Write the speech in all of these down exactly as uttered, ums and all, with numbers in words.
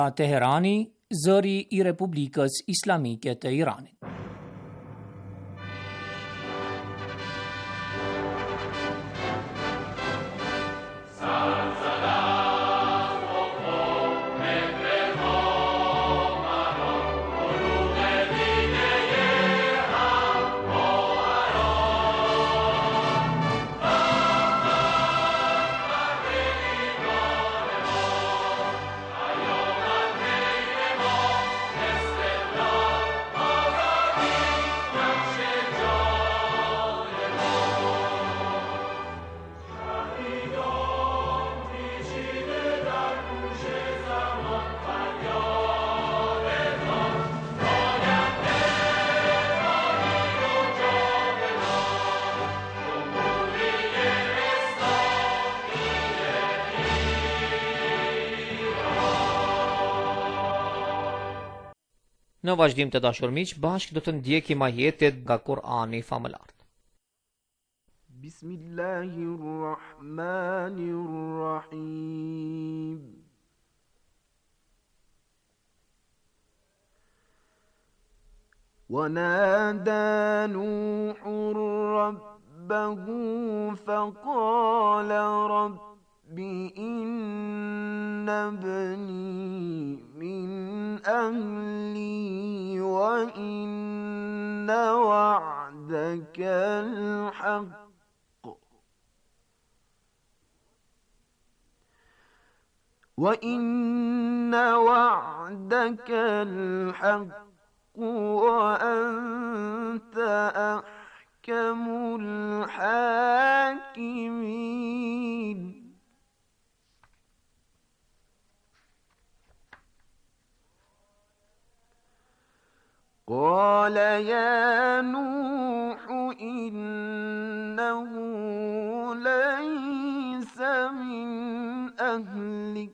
Teherani, zëri I Republikës Islamike të Iranit. Në vazhdim të dashur miq, bashkë do të ndjekim ajetet nga Kur'ani famëlar. Bismillahirrahmanirrahim. ونادى نوح ربه فقال رب إن ابني من أهلي وإن وعدك الحق وإن وعدك الحق وأنت أحكم الحاكمين. قال يا نوح إنه ليس من أهلك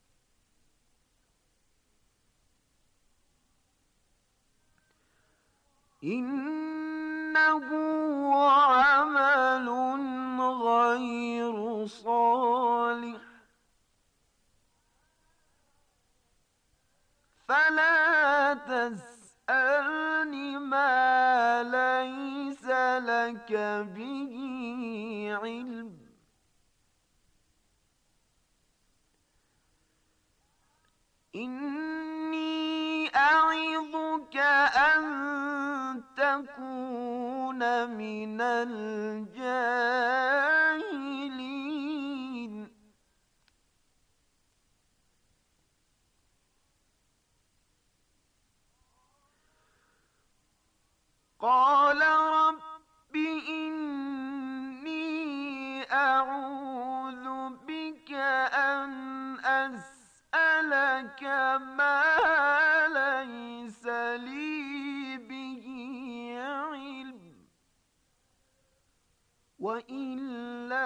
إنه عمل غير صالح فلا تسألني ما ليس لك به علم إني أعظك أن تكون من الجاهلين. قال رب إني أعوذ بك أن أسألك ما ليس لي به علم وإلا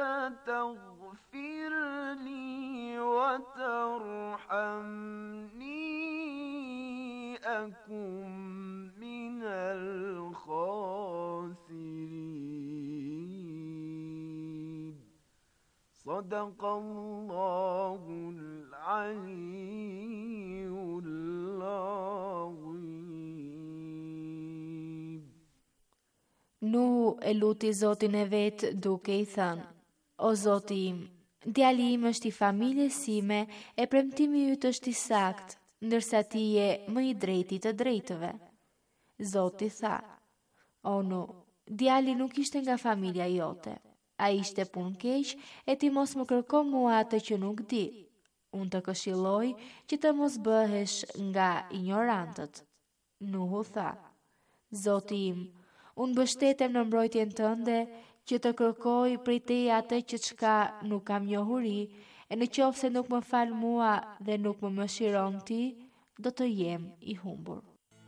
تغفر لي وترحمني أكن من الخاسرين. صدق الله العلي العظيم. Nuhu e luti Zotin e vet duke I thënë: O Zoti im, djali im është I familjes sime e premtimi yt është I saktë, ndërsa ti je më I drejti të drejtëve. Zoti tha: O Nuh, djali nuk ishte nga familja jote. Ai ishte punë keq e ti mos më kërko mua atë që nuk di. Unë të këshilloj që të mos bëhesh nga ignorantët. Nuhu tha: Zoti im, unë mbështetem në mbrojtjen tënde që të kërkoj prej teje atë që çka nuk kam njohuri, e në qoftë se nuk më fal mua dhe nuk më mëshiron ti, do të jem I humbur.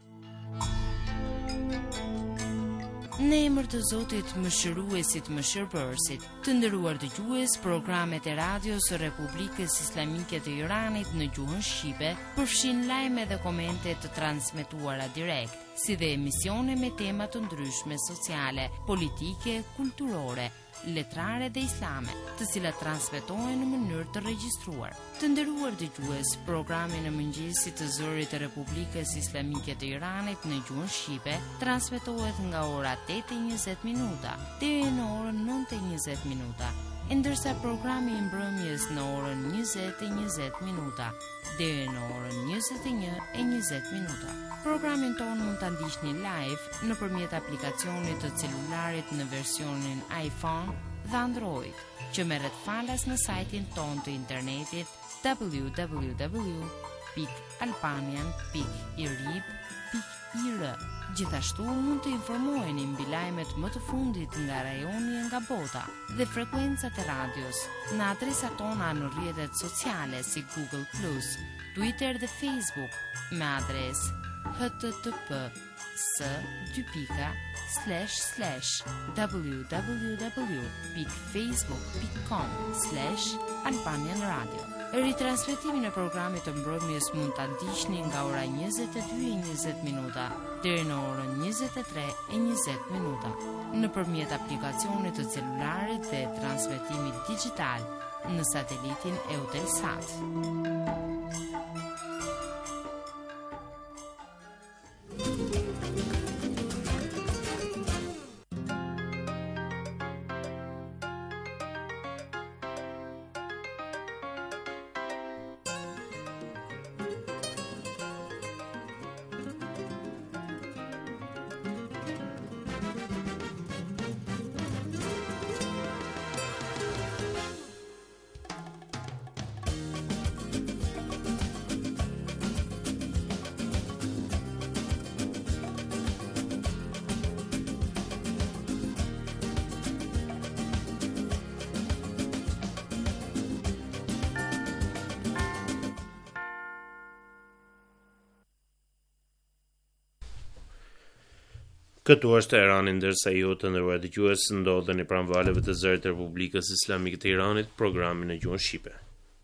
Në emër të Zotit mëshiruesit mëshirbërësit, të nderuar dëgjues, programet e radios së Republikës Islamike të Iranit në gjuhën shqipe përfshin lajme dhe komente të transmetuara direkt, si dhe emisione me tema të ndryshme sociale, politike, kulturore, letrare dhe islame, të cilat transmetohen në mënyrë të regjistruar. Të nderuar dëgjues, programi në mëngjesit të zërit të Republikës Islamike të Iranit në gjuhën shqipe transmetohet nga ora tetë e njëzet minuta deri në orën nëntë e njëzet minuta, ndërsa programi i mbrëmjes në orën njëzet e njëzet minuta deri në orën njëzet e një e njëzet minuta. Programin tonë mund të ndiqni live nëpërmjet aplikacionit të celularit në versionin iPhone dhe Android, që merret falas në sajtin tonë të internetit w w w pikë albanian pikë i r i b pikë i r. Gjithashtu mund të informoheni mbi lajmet më të fundit nga rajoni e nga bota dhe frekuencat e radios në adresat tona në rrjetet sociale si Google plus, Twitter dhe Facebook me adresë http s dy pika slash slash www pikë facebook pikë com slash albanian radio. Ritransmetimin e programit të mbrëmjes mund ta ndiqni nga ora njëzet e dy e njëzet minuta deri në orën njëzet e tre e njëzet minuta nëpërmjet aplikacionit të celularit dhe transmetimit digjital në satelitin Eutelsat. Këtu është Irani, ndërsa ju të nderuar dëgjues ndodheni pranë valeve të zërit të Republikës Islamike të Iranit, programin në gjuhën shqipe.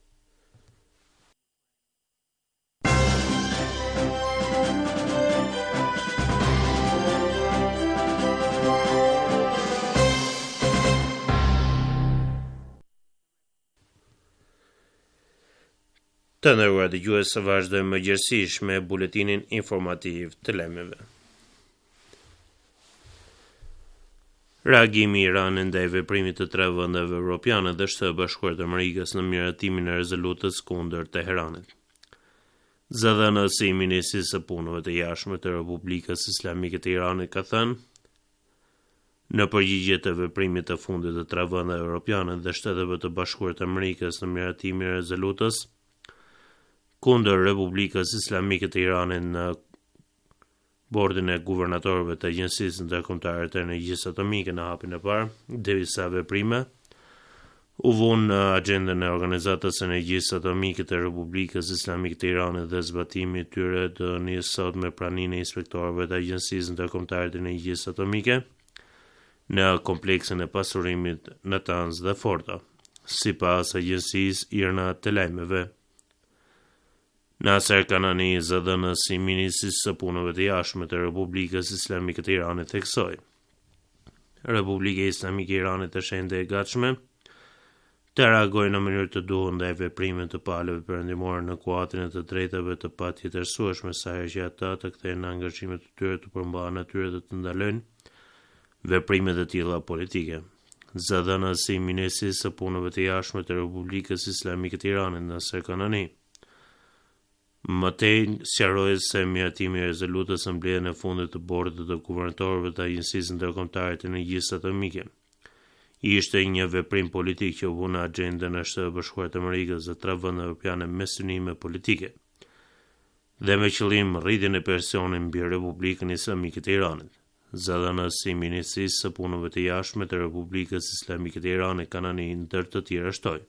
Të nderuar dëgjues, vazhdojmë mëngjesisht me buletinin informativ të lajmeve. Reagimi i Iranit ndaj veprimit të tre vendeve evropiane dhe Shtetit Bashkuar të Amerikës në miratimin e rezolutës kundër Teheranit. Zëdhënësi i Ministrisë së Punëve të Jashtme të Republikës Islamike të Iranit ka thënë, në përgjigje të veprimit të fundit të tre vendeve evropiane dhe Shteteve të Bashkuar të Amerikës në miratimin e rezolutës kundër Republikës Islamike të Iranit në Bordin e guvernatorëve të Agjencisë Ndërkombëtare të Energjisë Atomike në hapin e parë, derisa veprime u vunë në agjendën e Organizatës së Energjisë Atomike të Republikës Islamike të Iranit dhe zbatimi i tyre do nisë sot me praninë e inspektorëve të Agjencisë Ndërkombëtare të Energjisë Atomike në kompleksin e pasurimit Natanz dhe Forta, sipas Agjencisë Irna të Lajmeve. Nasser Kanani, zëdhënësi i Ministrisë së Punëve të Jashtme të Republikës Islamike të Iranit, theksoi: Republika Islamike e Iranit është ende e gatshme të reagojë në mënyrë të duhur ndaj veprimeve të palëve perëndimore në kuadrin e të drejtave të patjetërsueshme, sa herë që ata të kthehen në angazhimet e tyre të përmbajnë natyrë dhe të ndalojnë veprime të tilla politike. Zëdhënësi i Ministrisë së Punëve të Jashtme të Republikës Islamike të Iranit, Nasser Kanani, mëtej sqaroi se miratimi i rezolutës së mbledhjen e fundit të bordit të guvernatorëve të Agjencisë Ndërkombëtare të Energjisë Atomike ishte një veprim politik që u vë në agjendën e Shtetit Bashkuar të Amerikës dhe tre vende evropiane me synime politike dhe me qëllim rritjen e presionit mbi Republikën Islamike të Iranit. Zëdhënësi i Ministrisë së Punëve të Jashtme të Republikës Islamike të Iranit, Kanani, ndër të tjerë shtoi: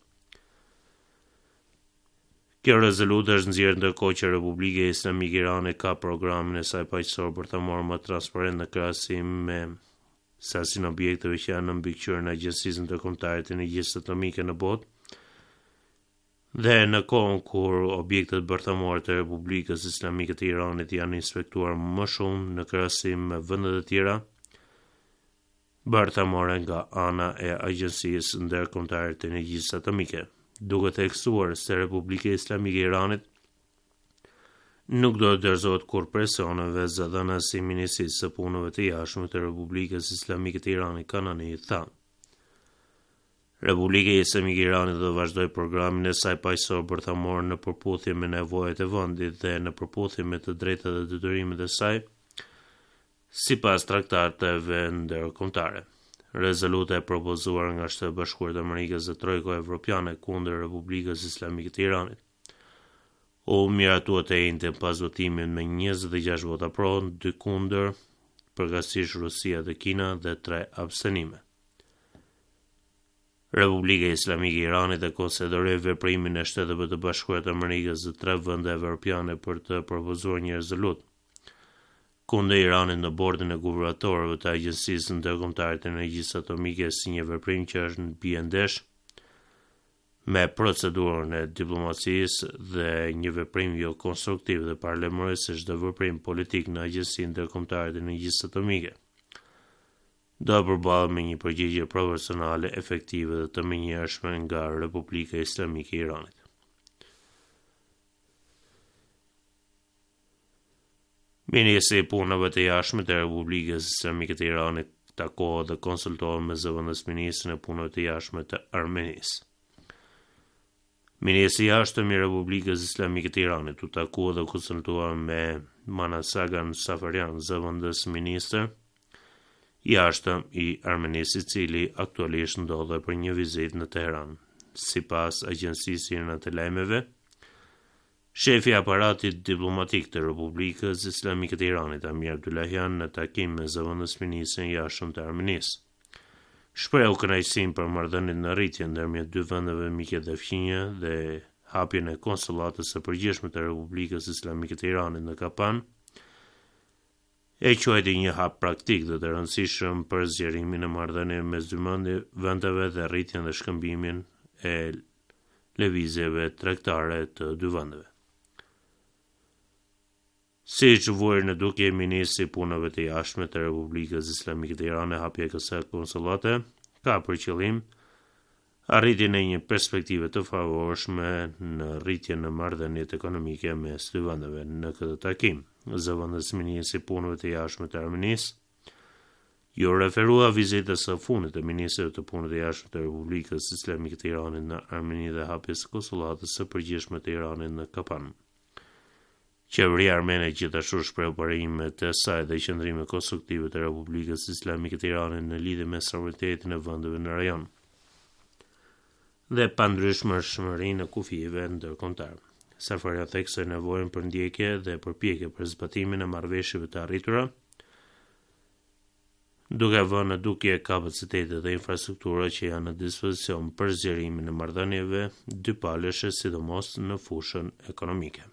Kjo rezolutë është nxjerrë ndërkohë që Republika Islamike e Iranit ka programin e saj paqësor për të marrë më transparent në krahasim me sasinë objekteve që janë në mbikëqyrjen e Agjencisë Ndërkombëtare të Energjisë Atomike në botë, dhe në kohën kur objektet bërthamore të Republikës Islamike të Iranit janë inspektuar më shumë në krahasim me vende të tjera, bërthamore nga ana e Agjencisë Ndërkombëtare të Energjisë Atomike, duke theksuar se Republika Islamike e Iranit nuk do të dorëzohet kur personave zëdhënës si Ministrisë së Punëve të Jashtme të Republikës Islamike të Iranit Kanani tha. Republika Islamike e Iranit do vazhdoj programin e saj paqësor bërthamor në përputhje me nevojat e vendit dhe në përputhje me të drejtat dhe detyrimet e saj, sipas traktateve ndërkombëtare. Rezoluta e propozuar nga Shtetet e Bashkuara të Amerikës dhe Trojka Evropiane kundër Republikës Islamike të Iranit u miratua të njëjtën pas votimit me njëzet e gjashtë vota pro, dy kundër, përkatësisht Rusia dhe Kina dhe tre abstenime. Republika Islamike e Iranit e konsideroi veprimin e Shteteve të Bashkuara të Amerikës dhe tre vende evropiane për të propozuar një rezolutë kundër Iranit në bordin e guvernatorëve të Agjencisë Ndërkombëtare të Energjisë Atomike si një veprim që është në biendesh me procedurën e diplomacisë dhe një veprim jo konstruktiv dhe paralajmërues se çdo veprim politik në Agjencinë Ndërkombëtare të Energjisë Atomike do përballet me një përgjigje proporcionale, efektive dhe të menjëhershme nga Republika Islamike e Iranit. Ministri i Punëve të Jashtme të Republikës Islamike të Iranit takohet dhe konsultohet me zëvendësministrin e Punëve të Jashtme të Armenisë. Ministri i Jashtëm i Republikës Islamike të Iranit u takua dhe konsultua me Manasagan Safarian, zëvendësministër i jashtëm i Armenisë, i cili aktualisht ndodhet për një vizitë në Teheran. Sipas Agjencisë Irane të Lajmeve, shefi i aparatit diplomatik të Republikës Islamike të Iranit, Amir Abdullahian, në takim me zëvendësministrin e jashtëm të Armenisë, shprehu kënaqësinë për marrëdhënien në rritje ndërmjet dy vendeve miqe dhe fqinje dhe hapjen e konsullatës së përgjithshme të Republikës Islamike të Iranit në Kapan, e quajti një hap praktik dhe të rëndësishëm për zgjerimin e marrëdhënieve mes dy vendeve dhe rritjen dhe shkëmbimin e lëvizjeve tregtare të dy vendeve. Siç vuajë në dukje ministri i Punëve të Jashtme të Republikës Islamike të Iranit, hapja e kësaj konsullate ka për qëllim arritjen e një perspektive të favorshme në rritjen e marrëdhënieve ekonomike mes dy vendeve. Në këtë takim, zëvendësministri i Punëve të Jashtme të Armenisë ju referua vizitës së fundit të ministrëve të Punëve të Jashtme të Republikës Islamike të Iranit në Armeni dhe hapjes së konsullatës së përgjithshme të Iranit në Kapan. Qeveria armene gjithashtu shpreu parimet e saj dhe qëndrime konstruktive të Republikës Islamike të Iranit në lidhje me stabilitetin e vendeve në rajon dhe pandryshmërinë e kufive ndërkombëtare. Safaria theksoi nevojën për ndjekje dhe përpjekje për zbatimin e marrëveshjeve të arritura, duke vënë në dukje kapacitetet dhe infrastruktura që janë në dispozicion për zgjerimin e marrëdhënieve dypalëshe, sidomos në fushën ekonomike.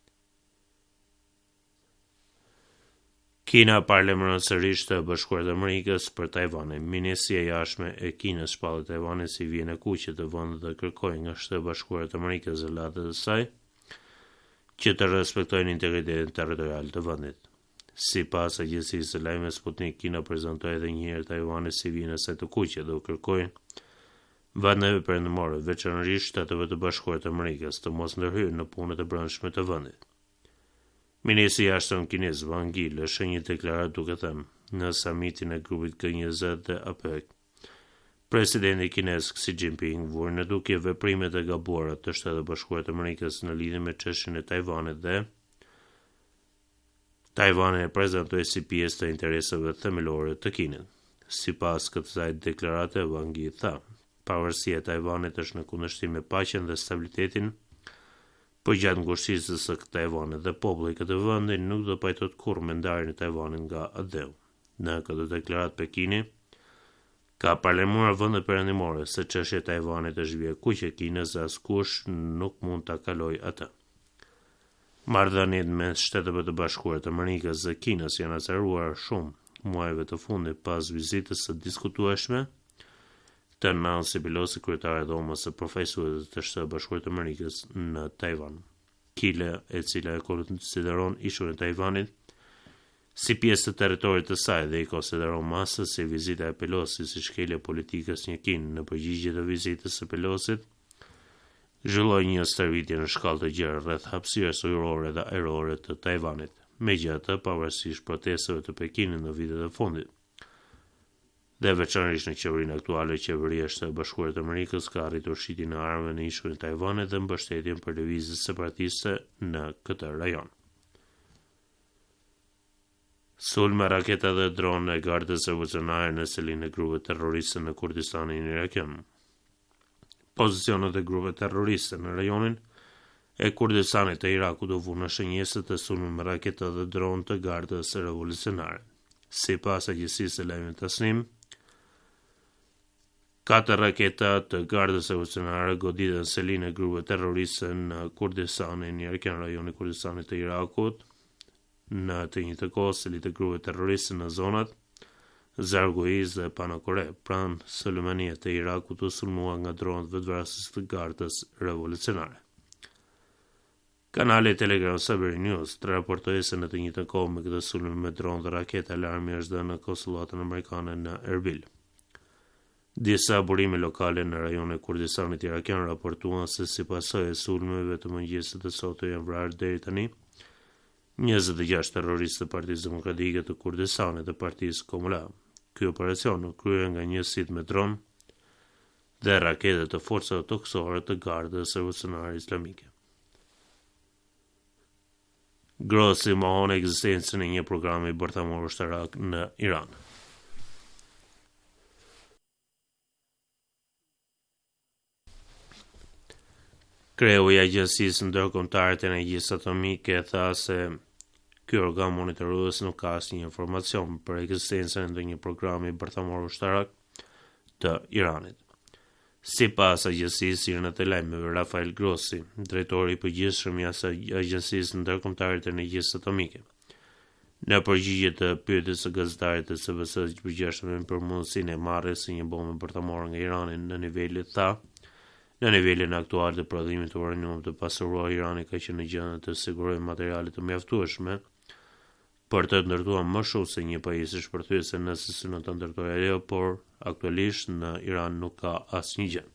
Kina paralajmëron sërish të Bashkuara të Amerikës për Tajvanin. Ministria e Jashtme e Kinës shpalli Tajvanin si vjen e kuqe të vendit dhe kërkoi nga Shtetet e Bashkuara të Amerikës dhe latët e saj që të respektojnë integritetin territorial të vendit. Sipas agjencisë së lajmeve Sputnik, Kina prezantoi edhe një herë Tajvanin si vjen e saj të kuqe dhe u kërkoi vendeve perëndimore, veçanërisht Shteteve të Bashkuara të Amerikës, të mos ndërhyjnë në punët e brendshme të vendit. Ministri i Jashtëm kinez Wang Yi lëshoi një deklaratë duke thënë në samitin e grupit G njëzet dhe APEC, presidenti kinez Xi Jinping vuri në dukje veprimet e gabuara të Shtetit Bashkuar të Amerikës në lidhje me çështjen e Tajvanit dhe Tajvani e prezantoi si pjesë të interesave themelore të Kinës. Sipas kësaj deklarate, Wang Yi tha, pavarësia e Tajvanit është në kundërshtim me paqen dhe stabilitetin, por gjatë ngushtisë së Tajvanit dhe populli i këtij vendi nuk do pajtohet kurrë me ndarjen e Tajvanit nga ADEU. Në këtë deklaratë Pekini ka paralajmëruar vendet perëndimore se çështja e Tajvanit është vija e kuqe e Kinës dhe askush nuk mund ta kalojë atë. Marrëdhëniet mes Shteteve të Bashkuara të Amerikës dhe Kinës janë acaruar shumë muajve të fundit pas vizitës së diskutueshme të Nancy Pelosi, kryetare e dhomës së profesorëve të Shtetit Bashkuar të Amerikës në Tajvan. Kile, e cila e konsideron ishun e Tajvanit si pjesë të territorit të saj dhe i konsideron masë si vizita e Pelosit si shkelje politikës një kin në përgjigje të vizitës së Pelosit, zhvilloi një stërvitje në shkallë të gjerë rreth hapësirës ujërore dhe ajrore të Tajvanit, megjithatë pavarësisht protestave të Pekinit në vitet e fundit. Dhe veçanërisht në qeverinë aktuale, qeveria e Shtetit Bashkuar të Amerikës ka arritur shitjen e armëve në ishullin e Tajvanit dhe mbështetjen për lëvizjet separatiste në këtë rajon. Sulme, raketa dhe dronë e gardës revolucionare në selinë e grupeve terroriste në Kurdistanin irakian. Pozicionet e grupeve terroriste në rajonin e Kurdistanit të Irakut u vënë në shënjese të sulme me raketa dhe dronë të gardës revolucionare. Sipas agjencisë së lajmit Tasnim, katër raketa të gardës revolucionare goditën selinë e grupeve terroriste në Kurdistanin irakian, rajoni i Kurdistanit të Irakut. Në të njëjtën kohë, selit e grupeve terroriste në zonat Zarguiz dhe Panakore, pranë Sulejmaniyet të Irakut, u sulmua nga dronët vetvrasës të gardës revolucionare. Kanali Telegram Saberi News të raportoi se në të njëjtën kohë me këtë sulm me dronë dhe raketa alarmi është dhënë në konsullatën amerikane në Erbil. Disa burime lokale në rajonin e Kurdistanit irakian raportuan se si pasojë e sulmeve të mëngjesit të sotme janë vrarë deri tani njëzet e gjashtë terroristë të Partisë Demokratike të Kurdistanit dhe Partisë Komuna. Ky operacion u krye nga njësitë me dron dhe rakete të forcave toksore të gardës revolucionare islamike. Grossi mohon ekzistencën e një programi bërthamor ushtarak në Iran. Kreu i Agjencisë Ndërkombëtare të Energjisë Atomike tha se ky organ monitorues nuk ka asnjë informacion për ekzistencën e ndonjë programi bërthamor ushtarak të Iranit. Sipas agjencisë së të lajmeve Rafael Grossi, drejtori i përgjithshëm i asaj Agjencisë Ndërkombëtare të Energjisë Atomike, në përgjigje të pyetjes së gazetarit të S B S-së që përgjigjeshin për mundësinë e marrjes së një bombe bërthamore nga Irani në nivelit tha, në nivelin aktual të prodhimit të uraniumit të pasuruar, Irani ka qenë në gjendje të sigurojë materiale të mjaftueshme për të ndërtuar më shumë se një pajisje shpërthyese nëse synon të ndërtojë ajo, por aktualisht në Iran nuk ka asnjë gjë.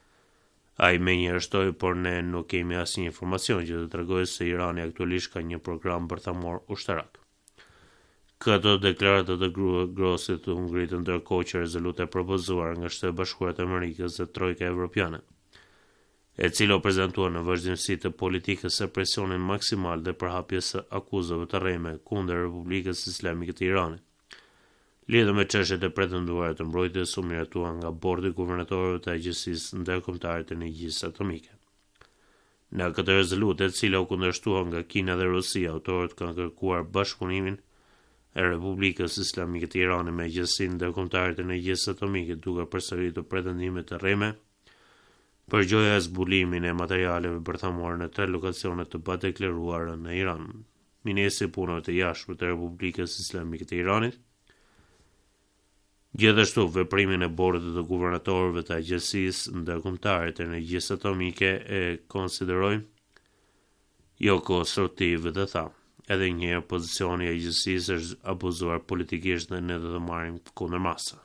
Ai më njërshtoi, por ne nuk kemi asnjë informacion që të tregojë se Irani aktualisht ka një program bërthamor ushtarak. Këto deklarata të Grossit u ngritën ndërkohë që rezoluta e propozuar nga Shtetet Bashkuara të Amerikës dhe Trojka Evropiane, e cila u prezantua në vazhdimsi të politikës së presionin maksimal dhe përhapjes së akuzave të rreme kundër Republikës Islamike të Iranit. Lidhur me çështjet e pretenduara të mbrojtjes u miratua nga bordi i guvernatorëve të Agjencisë Ndërkombëtare të Energjisë Atomike. Në këtë rezolutë, e cila u kundërshtua nga Kina dhe Rusia, autorët kanë kërkuar bashkëpunimin e Republikës Islamike të Iranit me Agjencinë Ndërkombëtare të Energjisë Atomike, duke përsëritur pretendimet të rreme për gjoja e zbulimin e materialeve bërthamore në tre lokacione të padeklaruara në Iran. Ministri i Punëve të Jashtme të Republikës Islamike të Iranit, gjithashtu veprimin e bordit të guvernatorëve të Agjencisë Ndërkombëtare të Energjisë Atomike e konsideroi jo konstruktiv dhe tha, edhe një herë pozicioni i agjencisë është abuzuar politikisht dhe ne do të marrim kundër masa.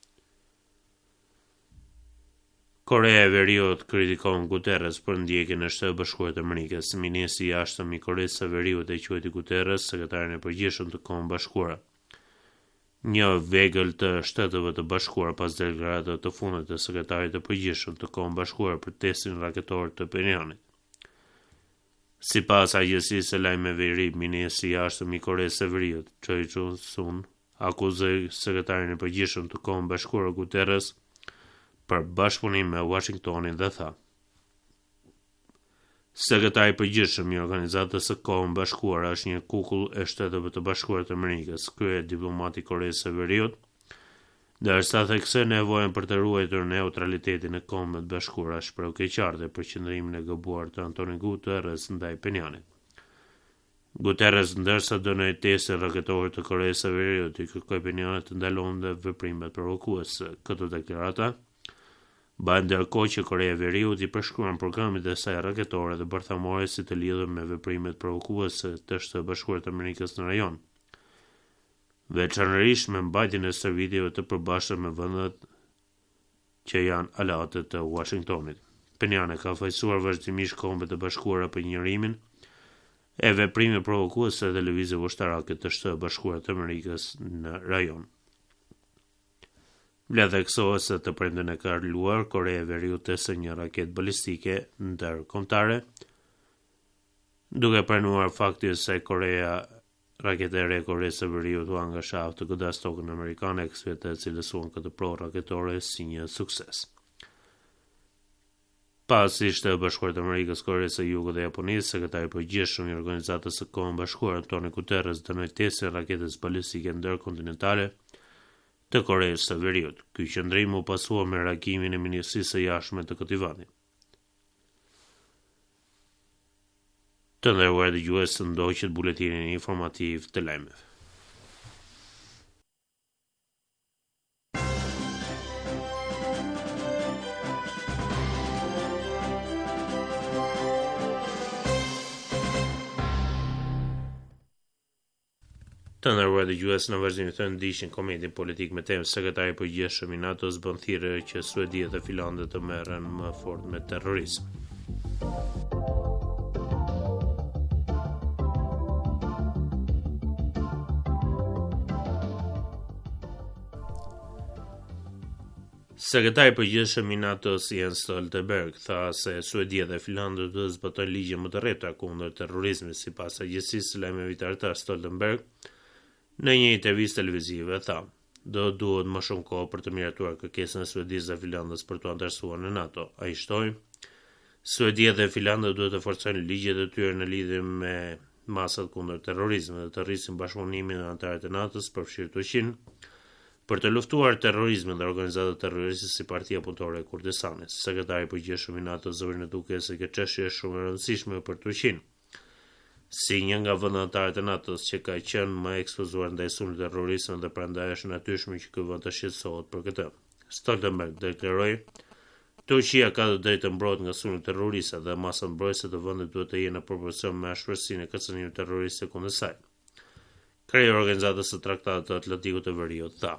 Korea e Veriut kritikon Guterres për ndjekjen e Shtetit Bashkuar të Amerikës. Ministri i jashtëm i Koreas së Veriut e quajti Guterres sekretarin e përgjithshëm të Kombeve Bashkuara, një vegël të Shteteve të Bashkuara pas deklaratave të fundit të sekretarit të përgjithshëm të Kombeve Bashkuara për testin raketor të Pyonjanit. Sipas agjencisë së lajmeve iri, ministri i jashtëm i Koreas së Veriut, Choi Chul-sun, akuzoi sekretarin e përgjithshëm të Kombeve Bashkuara Guterres për bashkëpunim me Washingtonin dhe tha: Sekretari i përgjithshëm i Organizatës së Kombeve Bashkuara është një kukull e Shteteve të Bashkuara të Amerikës, krye diplomati i Koreas së Veriut, ndërsa theksoi nevojën për të ruajtur neutralitetin e Kombeve Bashkuara, shpreu keqardhje për qëndrimin e gabuar të Antonio Guterres ndaj Pyonjanit. Guterres ndërsa dënoi testin raketor të Koreas së Veriut, i kërkoi Pyonjanit të ndalonte veprimet provokuese. Këtë deklarata bëhet ndërkohë që Korea e Veriut i përshkruan programit e saj raketore dhe bërthamore si të lidhur me veprimet provokuese të Shtetit Bashkuar të Amerikës në rajon. veçanërisht me mbajtjen e stërvitjeve të përbashkëta me vendet që janë alate të Washingtonit. Penjane ka fajsuar vazhdimisht Kombet e Bashkuara për njërimin e veprime provokuese të lëvizjeve ushtarake të Shtetit Bashkuar të Amerikës në rajon. Vlerësohet se të premten e kaluar Korea e Veriut testë një raketë balistike ndërkombëtare, duke pranuar faktin se Korea raketa e re e Koreas së Veriut u angazhua të godas tokën amerikane, ekspertë e cilësuan këtë provë raketore si një sukses. Pasi Shtetet Bashkuar të Amerikës, Koreas së Jugut dhe Japonisë, sekretari i përgjithshëm i Organizatës së Kombeve Bashkuara Antonio Guterres dënoi testën e raketës balistike ndërkontinentale të Koreas së Veriut. Ky qëndrim u pasua me reagimin e Ministrisë së Jashtme të këtij vendi. Të nderuar dëgjues, ndoqët buletinin informativ të lajmeve. Të nderuar dëgjues, në vazhdim të ndiqni komentin politik me temë sekretari i përgjithshëm i NATO-s bën thirrje që Suedia dhe Finlanda të merren më fort me terrorizëm. Sekretari i përgjithshëm i NATO-s Jens Stoltenberg tha se Suedia dhe Finlanda do të zbatojnë ligje më të rrepta kundër terrorizmit. Sipas agjencisë së lajmeve të Stoltenberg, në një intervistë televizive tha, do duhet më shumë kohë për të miratuar kërkesën e Suedisë dhe Finlandës për të antarësuar në NATO. Ai shtoi, Suedia dhe Finlanda duhet të forcojnë ligjet e tyre në lidhje me masat kundër terrorizmit dhe të rrisin bashkëpunimin e anëtarëve të NATO-s, përfshirë Turqinë, për të luftuar terrorizmin dhe organizatat terroriste si Partia Punëtore e Kurdistanit. Sekretari i përgjithshëm i NATO zëri në duke se kjo çështje është shumë e rëndësishme për Turqinë, si një nga vendet anëtare të NATO-s që ka qenë më ekspozuar ndaj sulmit terrorist dhe prandaj është natyrshme që ky vend të shqetësohet për këtë. Stoltenberg deklaroi, Turqia ka të drejtë të mbrojtë nga sulmi terrorist dhe masat mbrojtëse të vendit duhet të jenë në proporcion me ashpërsinë e kërcënimit terrorist kundër saj. Krejë i Organizatës së Traktatit të Atlantikut të Veriut tha,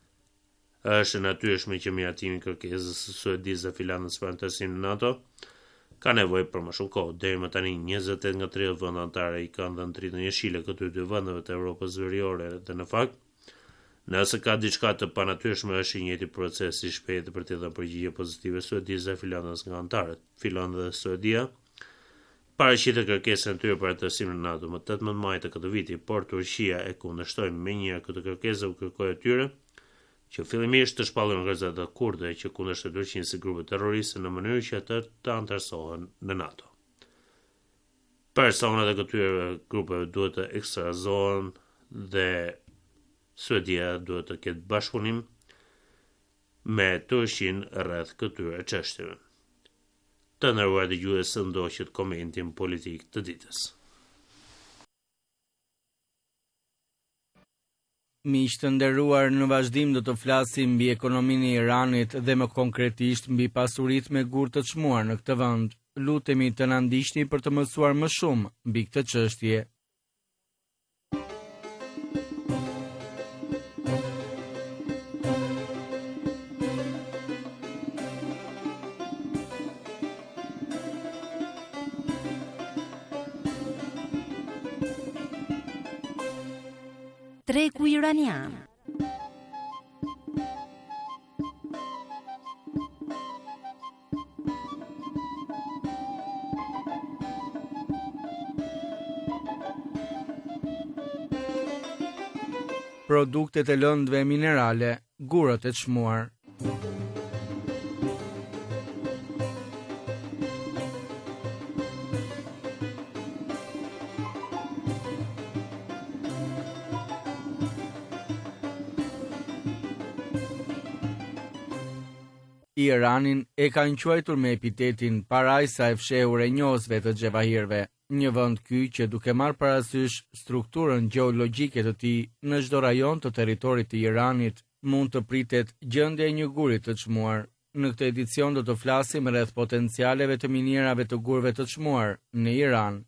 është natyrshme që miratimi i kërkesës së Suedisë dhe Finlandës për antarësim në NATO ka nevojë për më shumë kohë. Deri më tani njëzet e tetë nga tridhjetë vende anëtare i kanë dhënë dritën jeshile këtyre dy vendeve të Evropës Veriore dhe në fakt, nëse ka diçka të panatyrshme është i njëjti proces i shpejtë për të dhënë përgjigje pozitive Suedisë dhe Finlandës nga anëtarët. Finlanda dhe Suedia paraqitën kërkesën e tyre për antarësim në NATO më tetëmbëdhjetë maj të këtij viti, por Turqia e kundërshtoi menjëherë këtë kërkesë u kërkoi atyre që fillimisht të shpallin organizatat kurde që kundërshtojnë Turqinë si grupe terroriste në mënyrë që ata të antarësohen në NATO. Personat e këtyre grupeve duhet të ekstrazohen dhe Suedia duhet të ketë bashkëpunim me Turqinë rreth këtyre çështjeve. Të nderuar dëgjues, ndoqët komentin politik të ditës. Miq të nderuar, në vazhdim do të flasim mbi ekonominë e Iranit dhe më konkretisht mbi pasuritë me gur të çmuar në këtë vend. Lutemi të na ndiqni për të mësuar më shumë mbi këtë çështje. Treku iranian. Produktet e lëndëve minerale, gurat e çmuar. Iranin e kanë quajtur me epitetin parajsa e fshehur e njohësve të xhevahirëve, një vend ky që duke marrë parasysh strukturën gjeologjike të tij në çdo rajon të territorit të Iranit, mund të pritet gjendja e një guri të çmuar. Në këtë edicion do të flasim rreth potencialeve të minierave të gurëve të çmuar në Iran.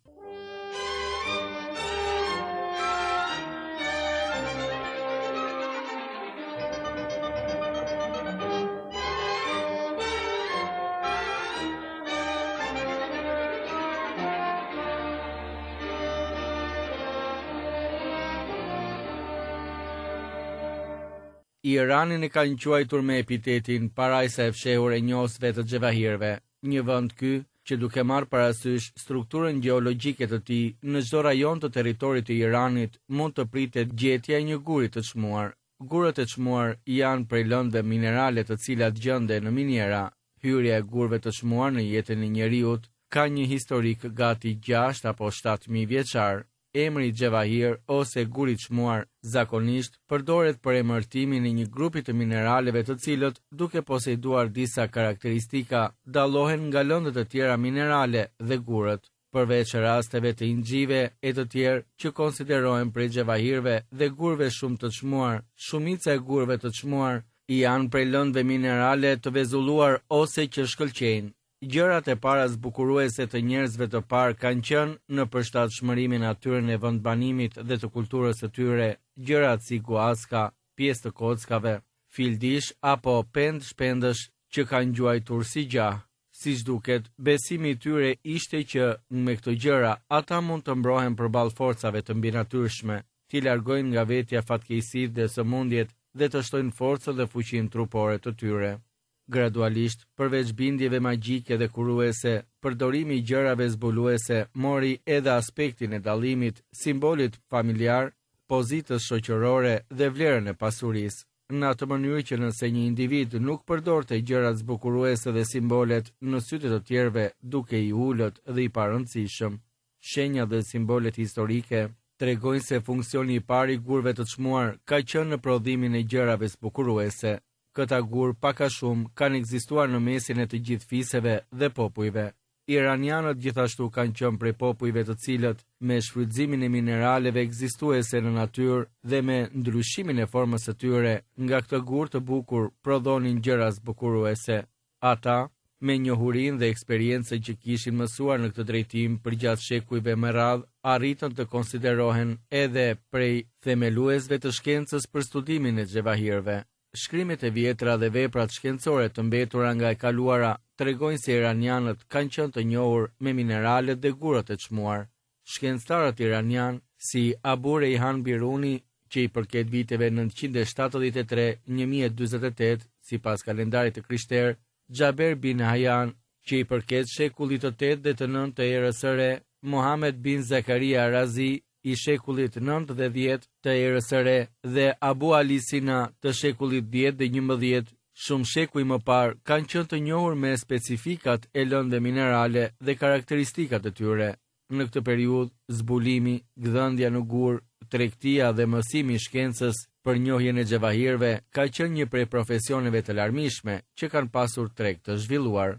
Iranin e kanë quajtur me epitetin parajsa e fshehur e njohësve të xhevahirëve, një vend ky që duke marrë parasysh strukturën gjeologjike të tij në çdo rajon të territorit të Iranit mund të pritet gjetja e një guri të çmuar. Gurët e çmuar janë prej lëndëve minerale të cilat gjende në miniera. Hyrja e gurëve të çmuar në jetën e njeriut ka një historik gati gjashtë apo shtatë mijë vjeçar. Emri xhevahir ose guri çmuar zakonisht përdoret për emërtimin e një grupi të mineraleve të cilët, duke posejduar disa karakteristika, dallohen nga lëndët e tjera minerale dhe gurët. Përveç rasteve të ingjive e të tjerë që konsiderohen prej xhevahirëve dhe gurëve shumë të çmuar, shumica e gurëve të çmuar janë prej lëndëve minerale të vezulluar ose që shkëlqejnë. Gjërat e para zbukuruese të njerëzve të parë kanë qenë në përshtatshmërimin e natyrën e vendbanimit dhe të kulturës së tyre, gjërat si guaska, pjesë të kockave, fildish apo pend shpendësh që kanë gjuajtur si gjah. Siç duket, besimi i tyre ishte që me këto gjëra ata mund të mbrohen përballë forcave të mbinatyrshme, t'i largojnë nga vetja fatkeqësitë dhe sëmundjet dhe të shtojnë forcën dhe fuqinë trupore të tyre. Gradualisht, përveç bindjeve magjike dhe kuruese, përdorimi i gjërave zbuluese mori edhe aspektin e dallimit, simbolit familjar, pozitës shoqërore dhe vlerën e pasurisë. Në atë mënyrë që nëse një individ nuk përdorte gjërat zbukuruese dhe simbolet në sytë të tjerëve duke i ulët dhe i parëndësishëm, shenja dhe simbolet historike tregojnë se funksioni i parë i gurëve të çmuar ka qenë në prodhimin e gjërave zbukuruese. Këta gurë pak a shumë kanë ekzistuar në mesin e të gjithë fiseve dhe popujve. Iranianët gjithashtu kanë qenë prej popujve të cilët me shfrytëzimin e mineraleve ekzistuese në natyrë dhe me ndryshimin e formës së tyre nga këtë gurë të bukur prodhonin gjëra zbukuruese. Ata, me njohurinë dhe eksperiencën që kishin mësuar në këtë drejtim përgjatë shekujve më radh, arritën të konsiderohen edhe prej themeluesve të shkencës për studimin e xhevahirëve. Shkrimet e vjetra dhe veprat shkencore të mbetura nga e kaluara tregojnë se iranianët kanë qenë të njohur me mineralet dhe gurët e çmuar. Shkencëtarët iranian si Abu Reyhan Biruni, që i përket viteve nëntëqind e shtatëdhjetë e tre - një mijë e dyzet e tetë sipas kalendarit të krishterë, Xhaber bin Hayyan, që i përket shekullit të tetë dhe të nëntë të erës së re, Muhammed bin Zakaria Razi i shekullit nëntë dhe dhjetë të erës së re dhe Abu Ali Sina të shekullit dhjetë dhe njëmbëdhjetë, shumë shekuj më parë kanë qenë të njohur me specifikat e lëndëve minerale dhe karakteristikat e tyre. Në këtë periudhë, zbulimi, gdhëndja në gur, tregtia dhe mësimi i shkencës për njohjen e xhevahirëve ka qenë një prej profesioneve të larmishme që kanë pasur treg të zhvilluar.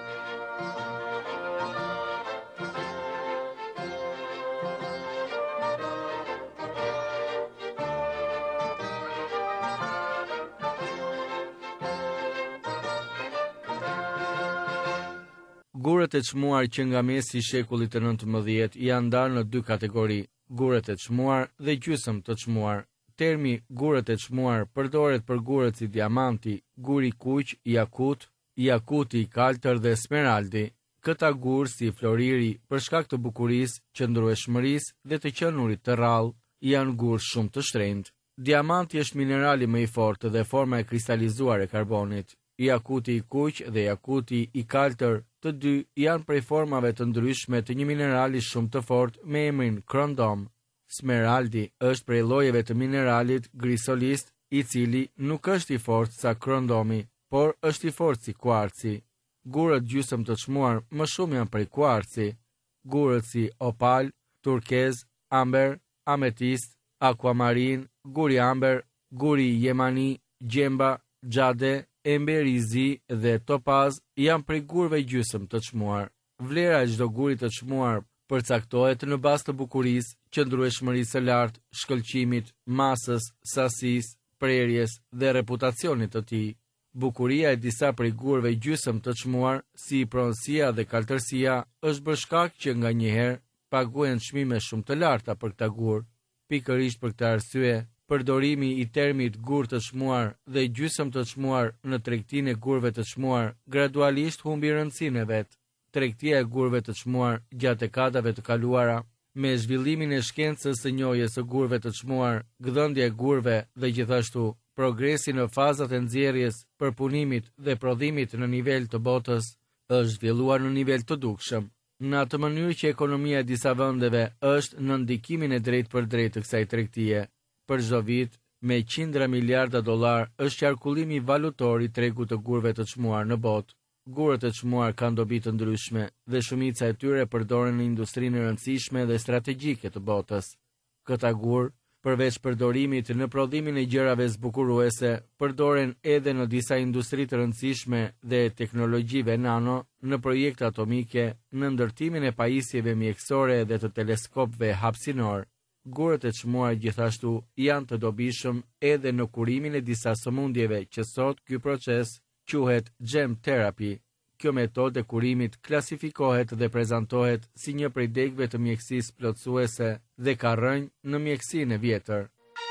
Gurët e çmuar që nga mesi i shekullit të nëntëmbëdhjetë janë ndarë në dy kategori: gurët e çmuar dhe gjysëm të çmuar. Termi gurët e çmuar përdoret për gurët si diamanti, guri kuq, jakut, jakuti i kaltër dhe smeraldi. Këta gurë si floriri, për shkak të bukurisë, qëndrueshmërisë dhe të qenurit të rrallë, janë gurë shumë të shtrenjtë. Diamanti është minerali më i fortë dhe forma e kristalizuar e karbonit. Jakuti i kuq dhe jakuti i kaltër, të dy janë prej formave të ndryshme të një minerali shumë të fortë me emrin krondom. Smeraldi është prej llojeve të mineralit grisolist, i cili nuk është i fortë sa krondomi, por është i fortë si kuarci. Gurët gjysëm të çmuar më shumë janë prej kuarci. Gurët si opal, turkez, amber, ametist, akuamarin, guri amber, guri jemani, gjemba, xhade, emberizi dhe topaz janë prej gurëve gjysëm të çmuar. Vlera e çdo guri të çmuar përcaktohet në bazë të bukurisë, qëndrueshmërisë së lartë, shkëlqimit, masës, sasisë, prerjes dhe reputacionit të tij. Bukuria e disa prej gurëve gjysëm të çmuar, si pronësia dhe kaltërsia, është bërë shkak që nganjëherë paguhen çmime shumë të larta për këtë gur. Pikërisht për këtë arsye, përdorimi i termit gur të çmuar dhe gjysëm të çmuar në tregtinë e gurëve të çmuar gradualisht humbi rëndësinë e vet. Tregtia e gurëve të çmuar gjatë dekadave të kaluara, me zhvillimin e shkencës së njohjes së gurëve të çmuar, gdhëndja e gurëve dhe gjithashtu progresi në fazat e nxjerrjes, përpunimit dhe prodhimit në nivel të botës është zhvilluar në nivel të dukshëm, në atë mënyrë që ekonomia e disa vendeve është në ndikimin e drejtë për drejtë të kësaj tregtie. Për çdo vit, me qindra miliarda dollar është qarkullimi valutor i tregut të gurëve të çmuar në botë. Gurët e çmuar kanë dobi të ndryshme dhe shumica e tyre përdoren në industrinë e rëndësishme dhe strategjike të botës. Këta gurë, përveç përdorimit në prodhimin e gjërave zbukuruese, përdoren edhe në disa industri të rëndësishme dhe teknologjive nano, në projekte atomike, në ndërtimin e pajisjeve mjekësore dhe të teleskopëve hapësinor. Gurët e çmuar gjithashtu janë të dobishëm edhe në kurimin e disa sëmundjeve që sot ky proces quhet gem therapy. Kjo metodë e kurimit klasifikohet dhe prezantohet si një prej degëve të mjekësisë plotësuese dhe ka rënjë në mjekësinë e vjetër.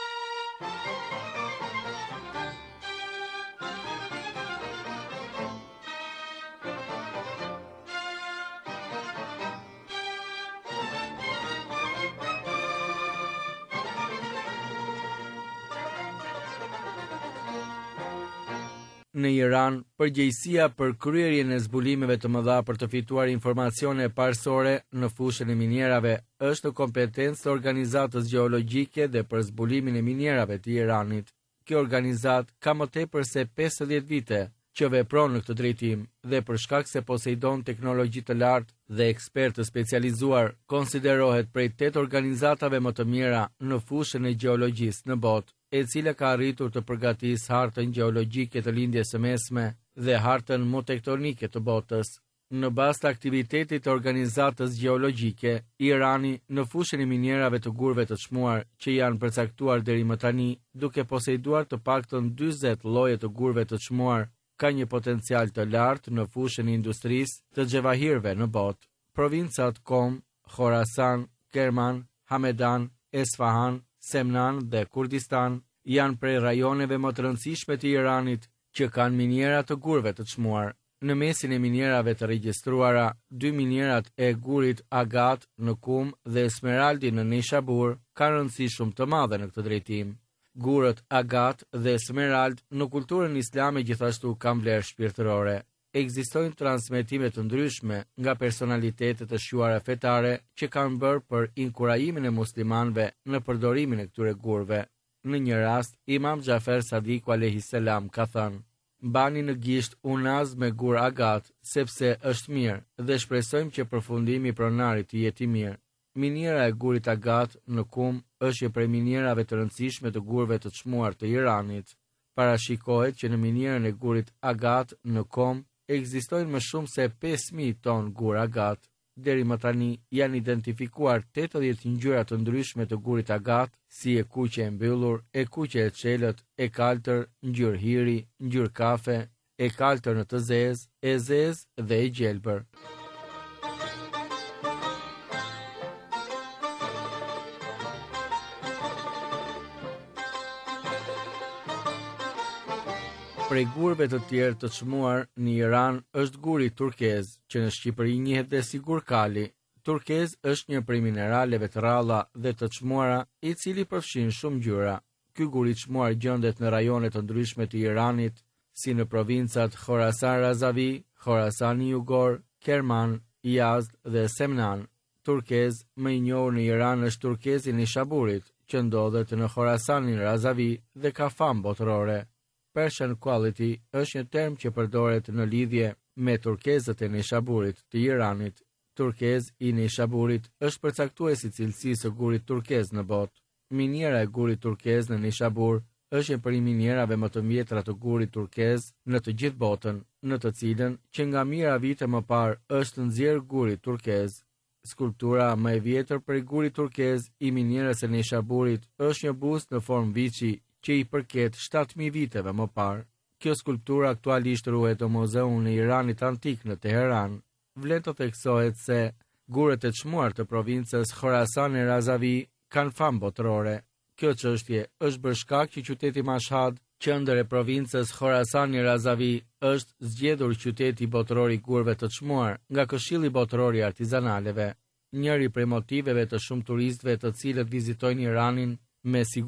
Në Iran, përgjegjësia për kryerjen e zbulimeve të mëdha për të fituar informacione parësore në fushën e minjerave është në kompetencë të Organizatës Gjeologjike dhe për zbulimin e minjerave të Iranit. Kjo organizatë ka më tepër se pesëdhjetë vite që vepron në këtë drejtim dhe për shkak se poseidon teknologji të lartë dhe ekspertë të specializuar, konsiderohet prej tetë organizatave më të mira në fushën e gjeologjisë në botë, e cila ka arritur të përgatisë hartën gjeologjike të lindjes së mesme dhe hartën motektonike të botës. Në bazë të aktivitetit të Organizatës Gjeologjike, Irani në fushën e minjerave të gurëve të çmuar që janë përcaktuar deri më tani, duke poseiduar të paktën dyzet lloje të gurëve të çmuar, ka një potencial të lartë në fushën e industrisë të xhevahirëve në botë. Provincat Kom, Khorasan, Kerman, Hamedan, Esfahan, Semnan dhe Kurdistan janë prej rajoneve më të rëndësishme të Iranit që kanë minjera të gurëve të çmuar. Në mesin e minjerave të regjistruara, dy minjerat e gurit Agat në Kum dhe Esmeraldi në Neishabur kanë rëndësi shumë të madhe në këtë drejtim. Gurët Agat dhe Esmerald në kulturën islame gjithashtu kanë vlerë shpirtërore. Ekzistojnë transmetime të ndryshme nga personalitetet të shjuara fetare që kanë bërë për inkurajimin e muslimanëve në përdorimin e këtyre gurëve. Në një rast, Imam Xhafer Sadiku alayhis salam ka thënë: "Bani në gisht unaz me gur Agat, sepse është mirë dhe shpresojmë që përfundimi i pronarit të jetë i mirë." Minjera e gurit Agat në Kum është një prej minjerave të rëndësishme të gurëve të çmuar të Iranit. Parashikohet që në minjerën e gurit Agat në Kom ekzistojnë më shumë se pesë mijë ton gur Agat. Deri më tani janë identifikuar tetëdhjetë ngjyra të ndryshme të gurit Agat, si e kuqe e mbyllur, e kuqe e çelët, e kaltër, ngjyrë hiri, ngjyrë kafe, e kaltër në të zezë, e zezë dhe e gjelbër. Prej gurëve të tjerë të çmuar në Iran është guri turkez, që në Shqipëri njihet dhe si gur kali. Turkez është një prej mineraleve të ralla dhe të çmuara, i cili përfshin shumë ngjyra. Ky gur i çmuar gjendet në rajone të ndryshme të Iranit, si në provincat Khorasan Razavi, Khorasan Jugor, Kerman, Yazd dhe Semnan. Turkez më i njohur në Iran është turkezi i Neishaburit, që ndodhet në Khorasanin Razavi dhe ka famë botërore. Persian quality është një term që përdoret në lidhje me turkezët e Neishaburit të Iranit. Turkez i Neishaburit është përcaktuesi i cilësisë së gurit turkez në botë. Minjera e gurit turkez në Neishabur është një prej minjerave më të vjetra të gurit turkez në të gjithë botën, në të cilën që nga mijëra vite më parë është nxjerr guri turkez. Skulptura më e vjetër për gurit turkez i minjerës së Neishaburit është një bust në formë viçi që i përket shtatë mijë viteve më parë. Kjo skulptura aktualisht ruhet në Muzeun e Iranit Antik në Teheran. Vlen të theksohet se gurët e çmuar të provincës Khorasan e Razavi kanë famë botërore. Kjo çështje është bërë shkak që qyteti Mashhad, qendër e provincës Khorasan e Razavi, është zgjedhur qyteti botëror i gurëve të çmuar nga Këshilli Botëror i Artizanaleve. Njëri prej motiveve të shumë turistëve të cilët vizitojnë Iranin me siguri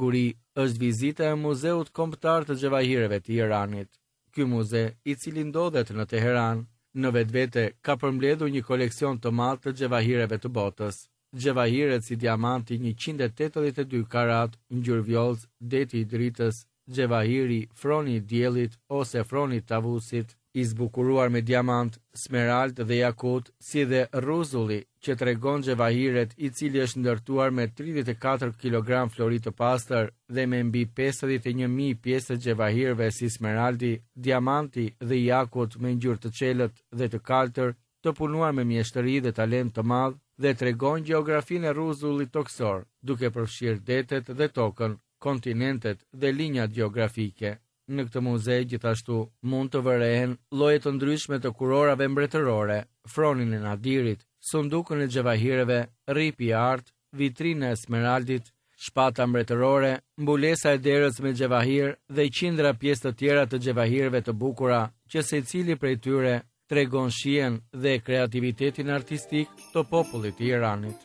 është vizita e Muzeut Kombëtar të Xhavahireve të Iranit. Ky muze, i cili ndodhet në Teheran, në vetvete ka përmbledhur një koleksion të madh të xhavahireve të botës. Xhavahiret si diamanti njëqind e tetëdhjetë e dy karat, ngjyrë vjollc, deti i dritës, xhavahiri, froni i diellit ose froni i tavusit, i zbukuruar me diamant, smerald dhe jakut, si dhe rruzulli, që tregon xhavahiret, i cili është ndërtuar me tridhjetë e katër kilogram florit të pastër dhe me mbi pesëdhjetë e një mijë pjesë të xhavahireve si smeraldi, diamanti dhe jakut me ngjyrë të qelët dhe të kaltër, të punuar me mjeshtëri dhe talent të madh, dhe tregon gjeografinë e rruzullit toksor, duke përfshirë detet dhe tokën, kontinentet dhe linjat gjeografike. Në këtë muze gjithashtu mund të vërehen lloje të ndryshme të kurorave mbretërore, fronin e nadirit, sundukun e xhavahireve, rripi i art, vitrina e smeraldit, shpata mbretërore, mbulesa e derës me xhavahir dhe qindra pjesë të tjera të xhavahireve të bukura, që secili prej tyre tregon shijen dhe kreativitetin artistik të popullit të Iranit.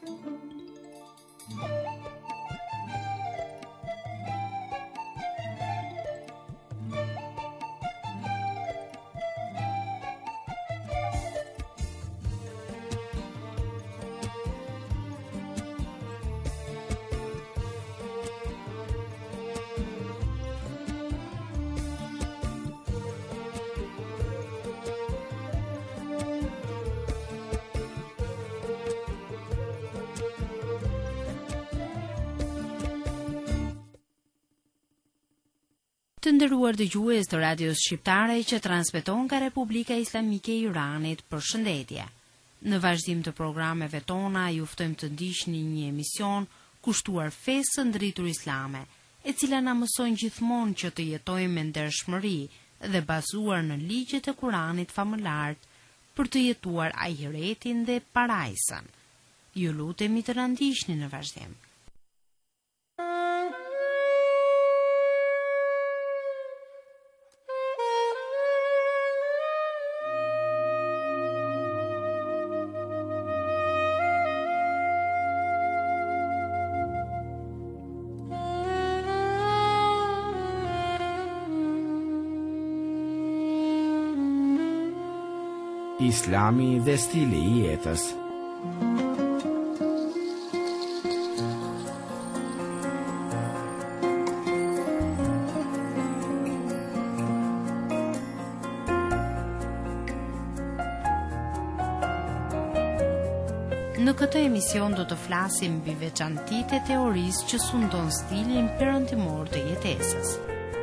Të nderuar dëgjues të radios shqiptare që transmeton nga Republika Islamike e Iranit, përshëndetje. Në vazhdim të programeve tona ju ftojmë të ndiqni një emision kushtuar fesë së ndritur islame, e cila na mëson gjithmonë që të jetojmë me ndershmëri dhe bazuar në ligjet e Kuranit famëlart për të jetuar ahiretin dhe parajsën. Ju lutemi të na ndiqni në vazhdim. Islami dhe stili i jetës. Në këtë emision do të flasim mbi veçantitë e teorisë që sundon stilin perëndimor të jetesës.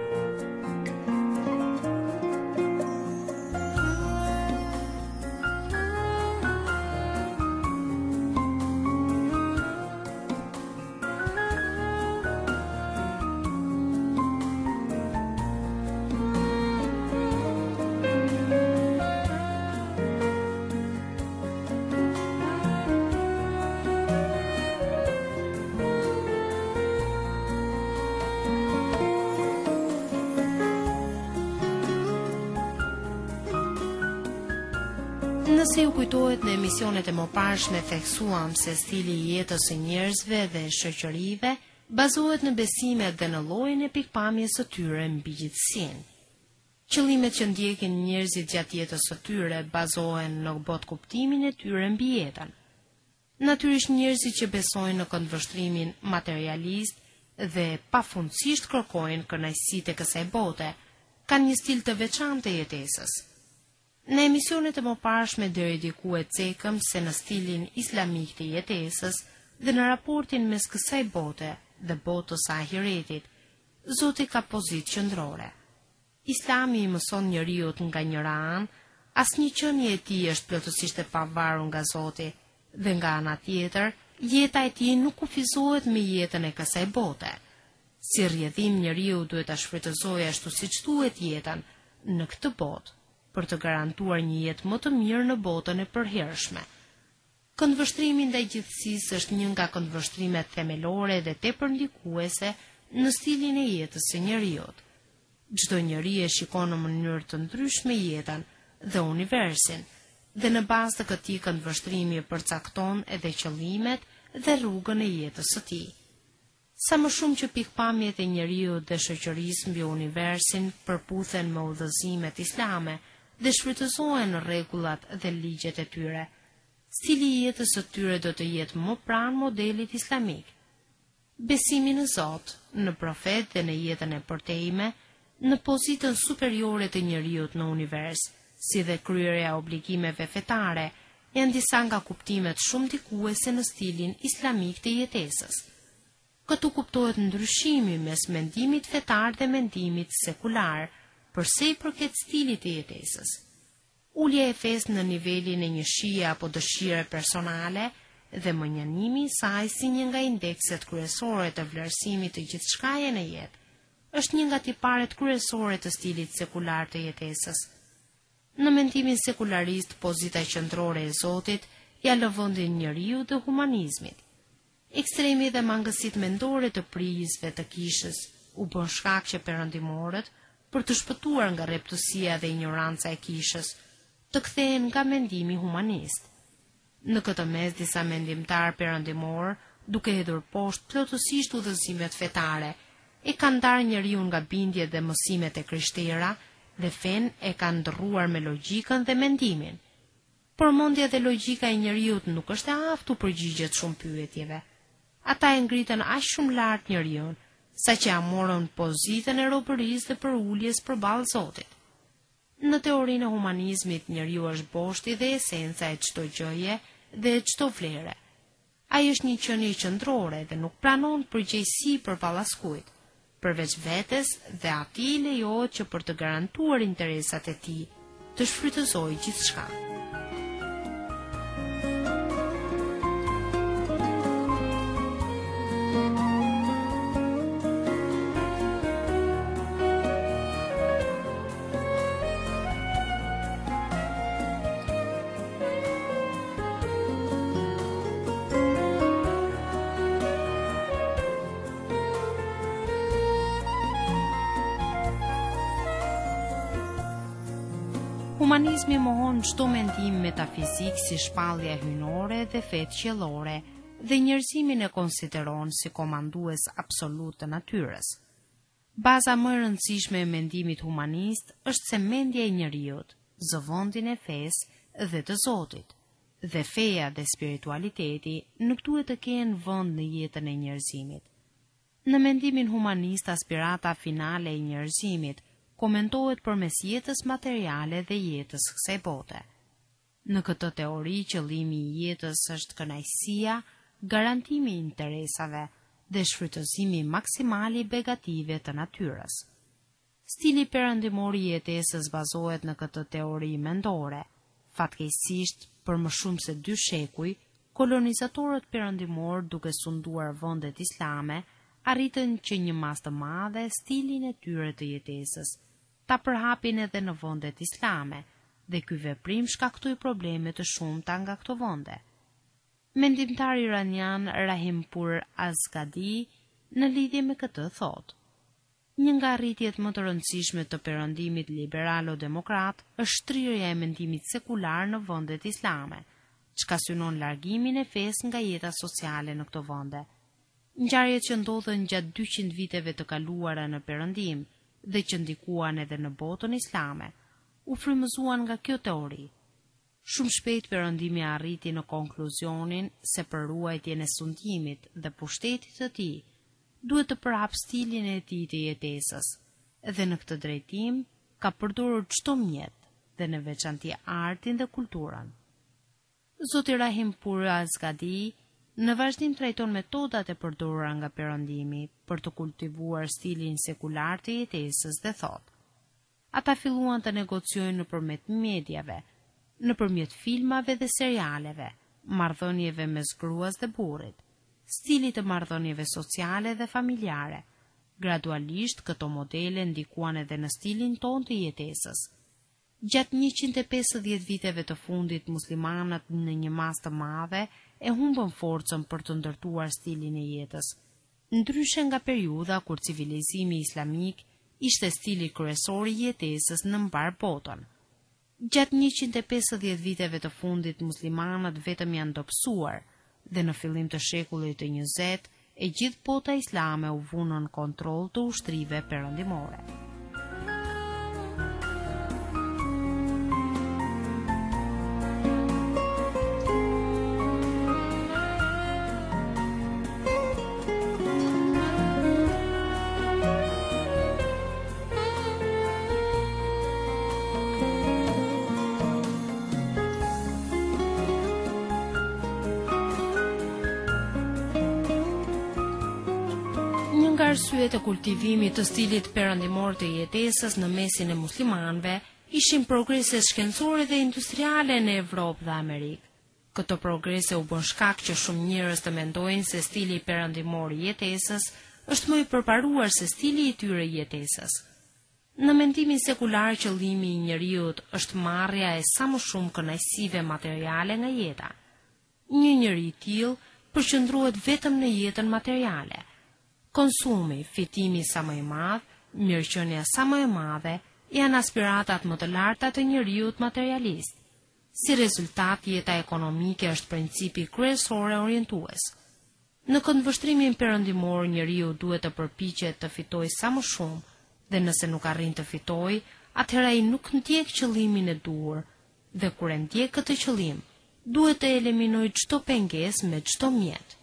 Nëse ju kujtohet, në emisionet e mëparshme theksuam se stili i jetës së njerëzve dhe shoqërive bazohet në besimet dhe në llojin e pikpamjes së tyre mbi gjithësinë. Qëllimet që ndjekin njerëzit gjatë jetës së tyre bazohen në botë kuptimin e tyre mbi jetën. Natyrisht njerëzit që besojnë në këndvështrimin materialist dhe pafundësisht kërkojnë kënaqësi tek kësaj bote, kanë një stil të veçantë të jetesës. Në emisionet e mëparshme deri diku e cekëm se në stilin islamik të jetesës dhe në raportin mes kësaj bote dhe botës së ahiretit, Zoti ka pozitë qendrore. Islami i mëson njeriut nga njëra anë, asnjë qenie e tij është plotësisht e pavarur nga Zoti, dhe nga ana tjetër, jeta e tij nuk kufizohet me jetën e kësaj bote. Si rrjedhim njeriu duhet ta shfrytëzojë ashtu siç duhet jetën në këtë botë, për të garantuar një jetë më të mirë në botën e përhershme. Këndvështrimi ndaj gjithësisë është një nga këndvështrimet themelore dhe tepër ndikuese në stilin e jetës së njeriut. Çdo njeri e shikon në mënyrë të ndryshme jetën dhe universin, dhe në bazë të këtij këndvështrimi përcakton edhe qëllimet dhe rrugën e jetës së tij. Sa më shumë që pikpamjet e njeriut dhe shoqërisë mbi universin përputhen me udhëzimet islame dhe shfrytëzohen rregullat dhe ligjet e tyre, stili i jetës së tyre do të jetë më pranë modelit islamik. Besimi në Zot, në profet dhe në jetën e përtejme, në pozitën superiore të njeriut në univers, si dhe kryerja obligimeve fetare, janë disa nga kuptimet shumë dikuese në stilin islamik të jetesës. Këtu kuptohet ndryshimi mes mendimit fetar dhe mendimit sekular, përse i përket stilit të jetesës. Ulja e fesë në nivelin e një shije apo dëshire personale dhe mënjanimi i saj si një nga indekset kryesore të vlerësimit të gjithçkaje në jetë, është një nga tiparet kryesore të stilit sekular të jetesës. Në mendimin sekularist, pozita qendrore e Zotit ja lë vendin njeriu dhe humanizmit. Ekstremi dhe mangësit mendore të prijisve të kishës u bën shkak që perëndimorët, për të shpëtuar nga reptusia dhe ignoranca e kishës, të kthehen nga mendimi humanist. Në këtë mes disa mendimtar perëndimor, duke hedhur poshtë plotësisht udhëzimet fetare, e kanë ndarë njeriu nga bindjet dhe mësimet e krishtera dhe fen e kanë ndërruar me logjikën dhe mendimin. Por mendja dhe logjika e njeriut nuk është e aftë të përgjigjet shumë pyetjeve. Ata e ngritën aq shumë lart njeriun, sa që amorën pozitën e robërisë dhe për uljes përballë Zotit. Në teorinë e humanizmit, njeriu është boshti dhe esenca e çdo gjëje dhe e çdo vlere. Ai është një qenie qendrore dhe nuk pranon përgjegjësi përballë askujt, përveç vetes, dhe atij lejohet që për të garantuar interesat e tij të shfrytëzojë gjithçka. Humanizmi mohon çdo mendim metafizik si shpallje hyjnore dhe fetë qiellore dhe njerëzimin e konsideron si komandues absolut të natyrës. Baza më e rëndësishme e mendimit humanist është se mendja e njeriut, zëvendjen e fesë dhe të Zotit, dhe feja dhe spiritualiteti nuk duhet të kenë vend në jetën e njerëzimit. Në mendimin humanist, aspirata finale e njerëzimit komentohet përmes jetës materiale dhe jetës kësaj bote. Në këtë teori, qëllimi i jetës është kënaqësia, garantimi i interesave dhe shfrytëzimi maksimal i begative të natyrës. Stili perëndimor i jetesës bazohet në këtë teori mendore. Fatkeqësisht, për më shumë se dy shekuj, kolonizatorët perëndimor, duke sunduar vendet islame, arritën që një mas të madhe stilin e tyre të jetesës ta përhapin edhe në vendet islame, dhe ky veprim shkaktoi probleme të shumta nga këto vende. Mendimtari iranian Rahimpour Azgadi në lidhje me këtë thot: një nga arritjet më të rëndësishme të perëndimit liberalo-demokrat është shtrirja e mendimit sekular në vendet islame, çka synon largimin e fesë nga jeta sociale në këto vende. Ngjarjet që ndodhen gjatë dyqind viteve të kaluara në perëndim dhe që ndikuan edhe në botën islame, u frymëzuan nga kjo teori. Shumë shpejt perëndimi arriti në konkluzionin se për ruajtjen e sundimit dhe pushtetit të tij, duhet të përhap stilin e tij të jetesës, dhe në këtë drejtim ka përdorur çdo mjet, dhe në veçanti artin dhe kulturën. Zoti Rahimpour Azgadi në vazhdim trajton metodat e përdorura nga perëndimi për të kultivuar stilin sekular të jetesës dhe thot: ata filluan të negociojnë nëpërmjet mediave, nëpërmjet filmave dhe serialeve, marrëdhënieve mes gruas dhe burrit, stilit të marrëdhënieve sociale dhe familjare. Gradualisht këto modele ndikuan edhe në stilin ton të jetesës. Gjatë njëqind e pesëdhjetë viteve të fundit, muslimanët në një masë të madhe e humbën forcën për të ndërtuar stilin e jetës, ndryshe nga periudha kur civilizimi islamik ishte stili kryesor i jetesës në mbar botën. Gjatë njëqind e pesëdhjetë viteve të fundit, muslimanët vetëm janë dobësuar dhe në fillim të shekullit të njëzet e gjithë bota islame u vunën kontroll të ushtrive perëndimore. Arsyet e kultivimit të stilit perëndimor të jetesës në mesin e muslimanëve ishin progreset shkencore dhe industriale në Evropë dhe Amerikë. Këto progrese u bën shkak që shumë njerëz të mendojnë se stili perëndimor i jetesës është më i përparuar se stili i tyre i jetesës. Në mendimin sekular, qëllimi i njeriut është marrja e sa më shumë kënaqësive materiale nga jeta. Një njeri i tillë përqendrohet vetëm në jetën materiale. Konsumi, fitimi sa më i madh, mirëqenia sa më e madhe janë aspiratat më të larta të njeriut materialist. Si rezultat, jeta ekonomike është principi kryesor e orientues. Në këndvështrimin perëndimor, njeriu duhet të përpiqet të fitojë sa më shumë, dhe nëse nuk arrin të fitojë, atëherë ai nuk ndjek qëllimin e duhur, dhe kur e ndjek këtë qëllim, duhet të eliminojë çdo pengesë me çdo mjet.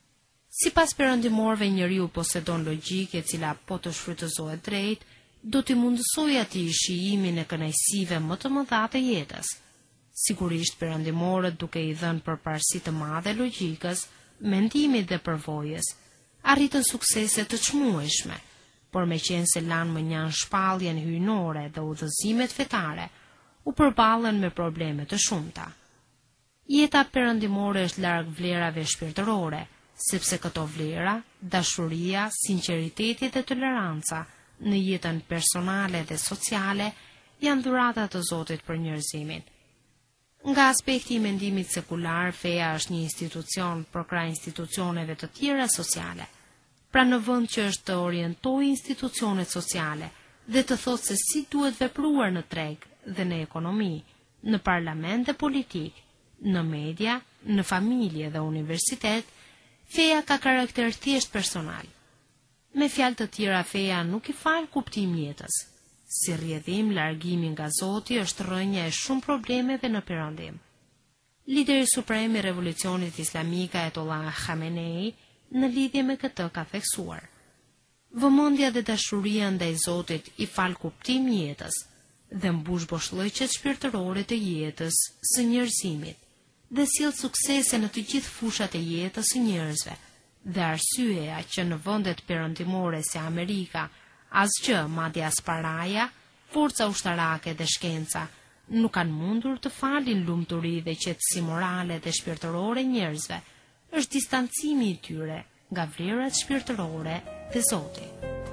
Si pas perëndimorëve, njeriu posedon logjikë e cila po të shfrytëzohet drejt, do t'i mundësoj atij shijimin e kënaqësive më të mëdha të jetës. Sigurisht perëndimorët, duke i dhënë përparësi të madhe logjikës, mendimit dhe përvojës, arritën suksese të çmueshme, por meqense lanë më njanë shpalljen hyjnore dhe udhëzimet fetare, u përballën me probleme të shumta. Jeta perëndimore është larg vlerave shpirtërore, sepse këto vlera, dashuria, sinqeriteti dhe toleranca në jetën personale dhe sociale janë dhurata të Zotit për njerëzimin. Nga aspekti i mendimit sekular, feja është një institucion përkrah institucioneve të tjera sociale. Pra në vend që është të orientojë institucionet sociale dhe të thotë se si duhet vepruar në treg dhe në ekonomi, në parlament dhe politik, në media, në familje dhe universitet, feja ka karakter thjesht personal. Me fjalë të tjera, feja nuk i fal kuptim jetës. Si rrjedhim, largimi nga Zoti është rrënja e shumë problemeve në perëndim. Lideri suprem i revolucionit islamik Ayatollah Khamenei në lidhje me këtë ka theksuar: vëmendja dhe dashuria ndaj Zotit i fal kuptim jetës dhe mbush boshllëqet shpirtërore të jetës së njerëzimit dhe sjell suksese në të gjithë fushat e jetës së njerëzve, dhe arsyeja që në vendet perëndimore si Amerika, asgjë, madje as paraja, forca ushtarake dhe shkenca, nuk kanë mundur të falin lumturi dhe qetësi morale dhe shpirtërore njerëzve, është distancimi i tyre nga vlerat shpirtërore dhe Zoti.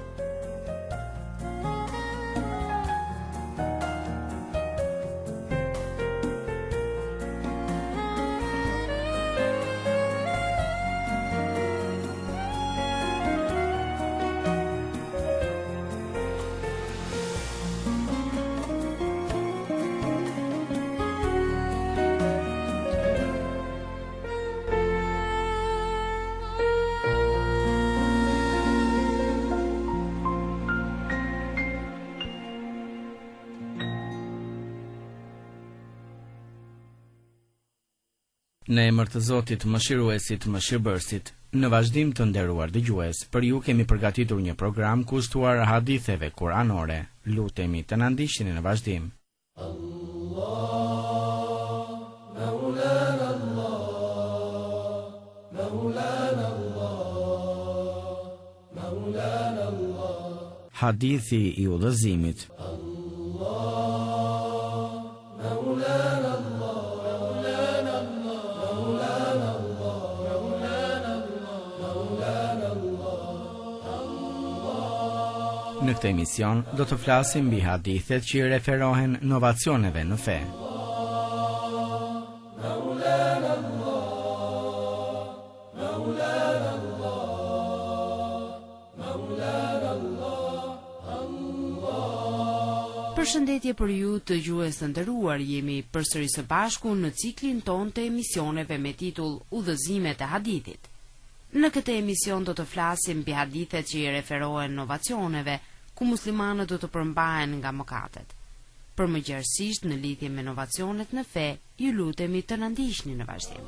Në emër të Zotit Mëshiruesit, Mëshirbërësit, në vazhdim të nderuar dëgjues, për ju kemi përgatitur një program kushtuar haditheve kuranore. Lutemi të na ndiqni në vazhdim. Allah, Maulana Allah, Maulana Allah, Maulana Allah. Hadithi i udhëzimit. Në këtë emision do të flasim mbi hadithet që i referohen novacioneve në fe. Përshëndetje për ju të dëgjues të nderuar, jemi përsëri së bashku në ciklin ton të emisioneve me titull Udhëzimet e Hadithit. Në këtë emision do të flasim mbi hadithet që i referohen inovacioneve, ku muslimanët do të përmbahen nga mëkatet. Për më gjerësisht në lidhje me inovacionet në fe, ju lutemi të na ndiqni në vazhdim.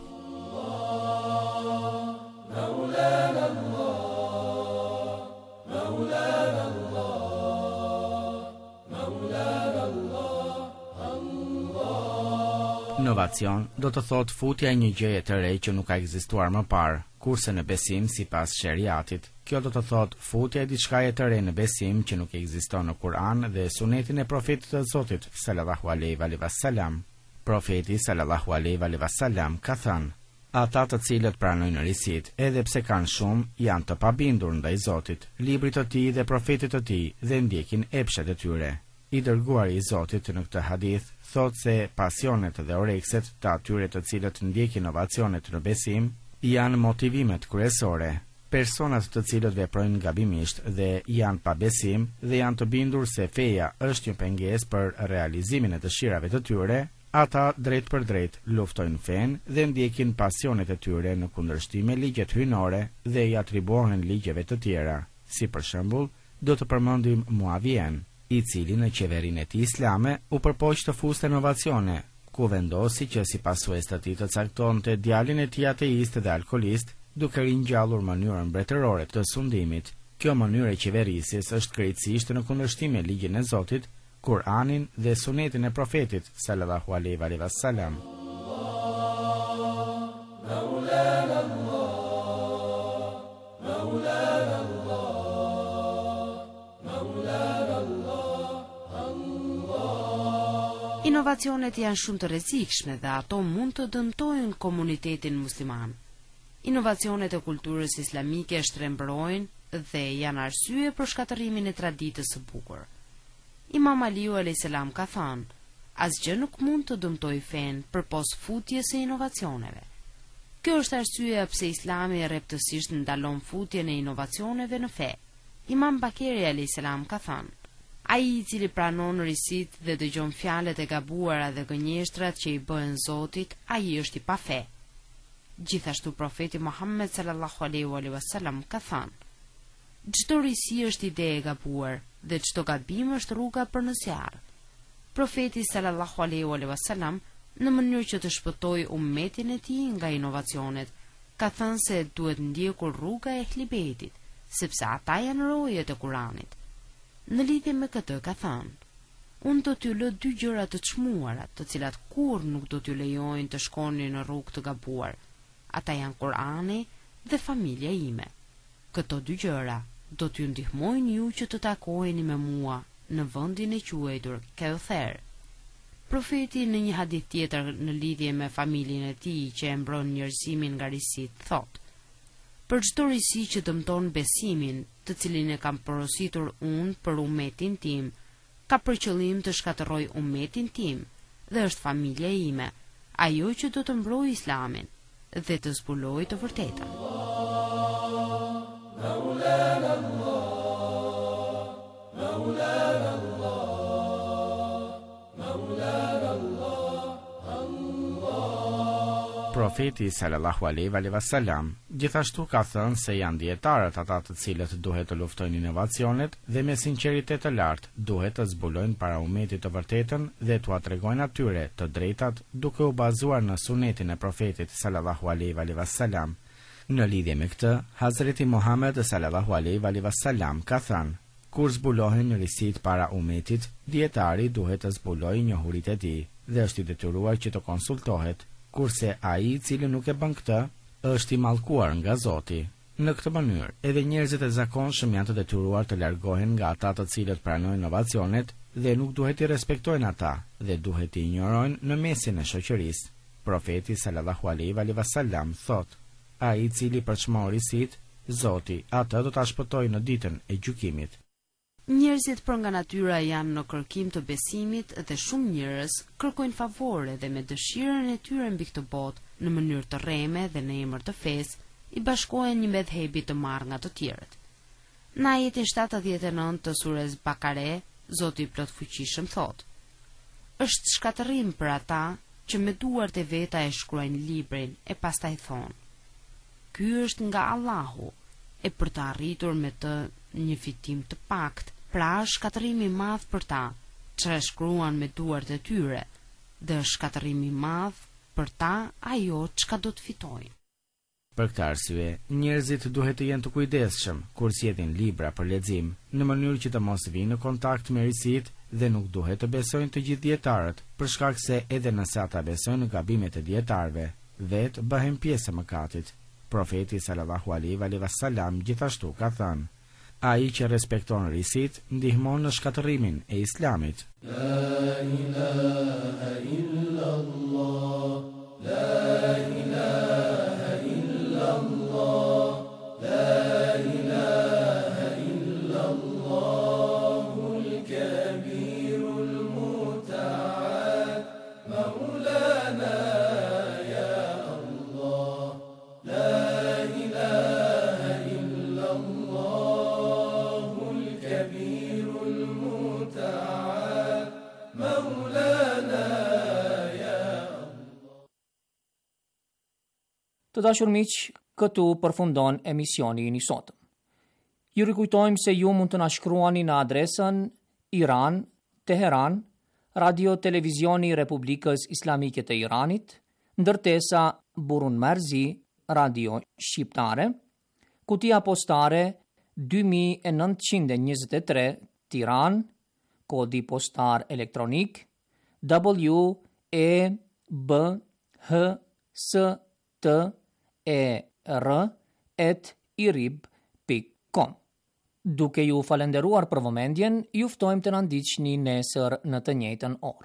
Inovacion do të thot futja e një gjëje të re që nuk ka ekzistuar më parë, kurse në besim sipas sheriatit, kjo do të thot futja e diçkaje të re në besim që nuk ekziston në Kur'an dhe sunetin e profetit të Zotit sallallahu alaihi wasallam. Profeti sallallahu alaihi wasallam ka thënë: ata të cilët pranojnë risit, edhe pse kanë shumë, janë të pabindur ndaj Zotit, librit të tij dhe profetit të tij dhe ndjekin epshet e tyre. I dërguari i Zotit në këtë hadith thot se pasionet dhe orekset të atyre të cilët ndjekin inovacionet në besim janë motivimet kryesore. Personat të cilët veprojnë gabimisht dhe janë pa besim dhe janë të bindur se feja është një pengesë për realizimin e dëshirave të tyre, ata drejt për drejt luftojnë fen dhe ndjekin pasionet e tyre në kundërshtim me ligjet hyjnore dhe i atribuohen ligjeve të tjera. Si për shembull, do të përmendim Muavien, i cili në qeverinë e tij islame u përpoq të fuste inovacione, ku vendosi që si pasues të tij të caktonte djalin e tij ateist dhe alkolist, duke ringjallur mënyrën mbretërore të sundimit. Kjo mënyrë e qeverisjes është krejtësisht në kundërshtim me ligjin e Zotit, Kur'anin dhe sunetin e profetit sallallahu alaihi wasallam. Inovacionet janë shumë të rrezikshme dhe ato mund të dëmtojnë komunitetin musliman. Inovacionet e kulturës islamike shtrembrojnë dhe janë arsye për shkatërimin e traditës së bukur. Imam Aliu alayhis salam ka thënë: asgjë nuk mund të dëmtojë fen përpos futjes së inovacioneve. Kjo është arsyeja pse Islami rreptësisht ndalon futjen e inovacioneve në fe. Imam Bakeri alayhis salam ka thënë: ai i cili pranon risit dhe dëgjon fjalët e gabuara dhe gënjeshtrat që i bëhen Zotit, ai është i pa fe. Gjithashtu profeti Muhammed sallallahu alaihi wasallam ka thënë: çdo risi është ide e gabuar dhe çdo gabim është rruga për në zjarr. Profeti sallallahu alaihi wasallam, në mënyrë që të shpëtojë ummetin e tij nga inovacionet, ka thënë se duhet ndjekur rruga e Ehlibetit, sepse ata janë rojet e Kuranit. Në lidhje me këtë ka thënë: unë do t'ju lë dy gjëra të çmuara, të cilat kur nuk do t'ju lejojnë të shkoni në rrugë të gabuar. Ata janë Kurani dhe familja ime. Këto dy gjëra do t'ju ndihmojnë ju që të takoheni me mua në vendin e quajtur Kauther. Profeti në një hadith tjetër në lidhje me familjen e tij që e mbron njerëzimin nga risit thotë: për çdo risi që dëmton besimin, të cilin e kam porositur unë për ummetin tim, ka për qëllim të shkatërroj ummetin tim dhe është familja ime, ajo që do të mbrojë Islamin dhe të zbulojë të vërtetën. Profeti sallallahu alaihi wasallam gjithashtu ka thënë se janë dietarët ata të cilët duhet të luftojnë inovacionet dhe me sinqeritet të lartë duhet të zbulojnë para ummetit të vërtetën dhe t'u tregojnë atyre të drejtat duke u bazuar në sunetin e profetit sallallahu alaihi wasallam. Në lidhje me këtë, Hazreti Muhammed sallallahu alaihi wasallam ka thënë: kur zbulohen risit para ummetit, dietari duhet të zbulojë njohuritë e tij dhe është i detyruar që të konsultohet, kurse ai i cili nuk e bën këtë, është i mallkuar nga Zoti. Në këtë mënyrë, edhe njerëzit e zakonshëm janë të detyruar të largohen nga ata të cilët pranojnë inovacionet dhe nuk duhet i respektojnë ata dhe duhet i injorojnë në mesin e shoqërisë. Profeti sallallahu alaihi wasallam thotë: ai i cili përçmon risit, Zoti atë do ta shpëtojë në ditën e gjykimit. Njerëzit për nga natyra janë në kërkim të besimit dhe shumë njerëz kërkojnë favore dhe me dëshirën e tyre mbi këtë botë në mënyrë të rreme dhe në emër të fesë i bashkohen një medhebi të marrë nga të tjerët. Në ajetin shtatëdhjetë e nëntë të surës Bakare, Zoti i plotfuqishëm thotë: është shkatërrim për ata që me duart e veta e shkruajnë librin e pastaj thonë: ky është nga Allahu, e për të arritur me të një fitim të pakt, pra shkatërimi i madh për ta, që e shkruan me duart e tyre, dhe shkatërimi i madh për ta ajo çka do të fitojnë. Për këtë arsye, njerëzit duhet të jenë të kujdesshëm kur sjellin libra për lexim, në mënyrë që të mos vinë në kontakt me risit dhe nuk duhet të besojnë të gjithë dietarët, për shkak se edhe nëse ata besojnë në gabimet e dietarëve, vetë bëhen pjesë e mëkatit. Profeti sallallahu alaihi wasallam gjithashtu ka thënë: ai që respekton risit ndihmon në shkatërimin e Islamit. La ilaha illa Allah, la ilaha illa Allah, la ilaha illa Allahul kabirul muta'al, maulana ya Allah, la ilaha illa Allahul kabirul muta'al, maulana ya Allah. Të dashur miq, këtu përfundon emisioni i sotëm. Ju rikujtojmë se ju mund të na shkruani në adresën Iran, Teheran, Radio Televizioni Republikës Islamike të Iranit, ndërtesa Burun Marzi, Radio Shqiptare, kutia postare dy mijë e nëntëqind e njëzet e tre, Tiranë, kodi postar elektronik W E B H S T E R at irib pikë com. Duke ju falenderuar për vëmendjen, ju ftojmë të na ndiqni nesër në të njëjtën orë.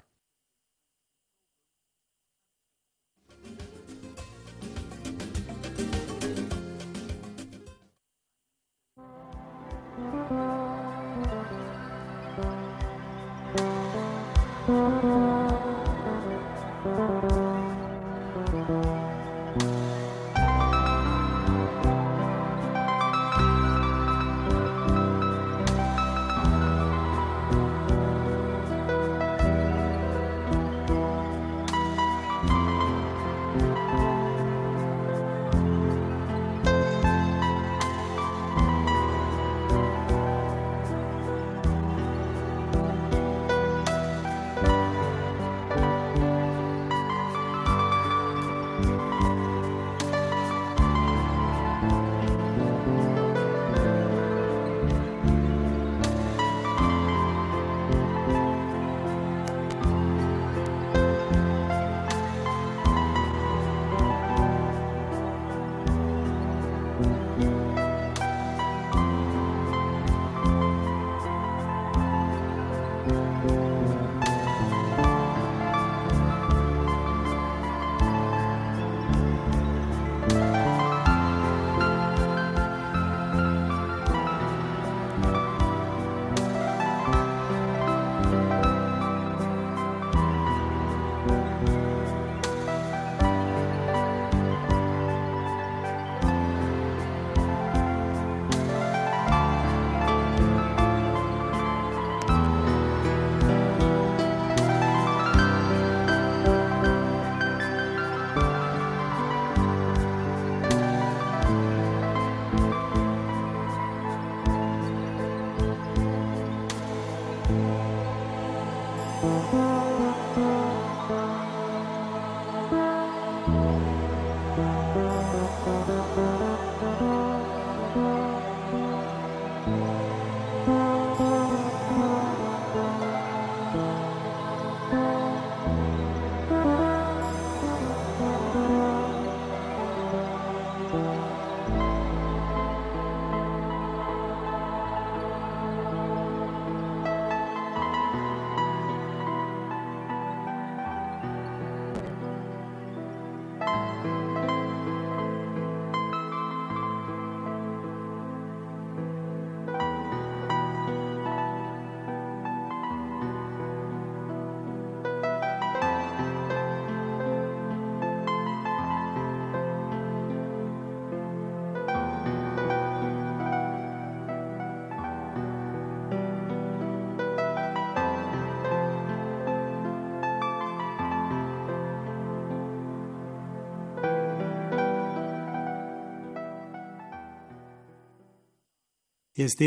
Este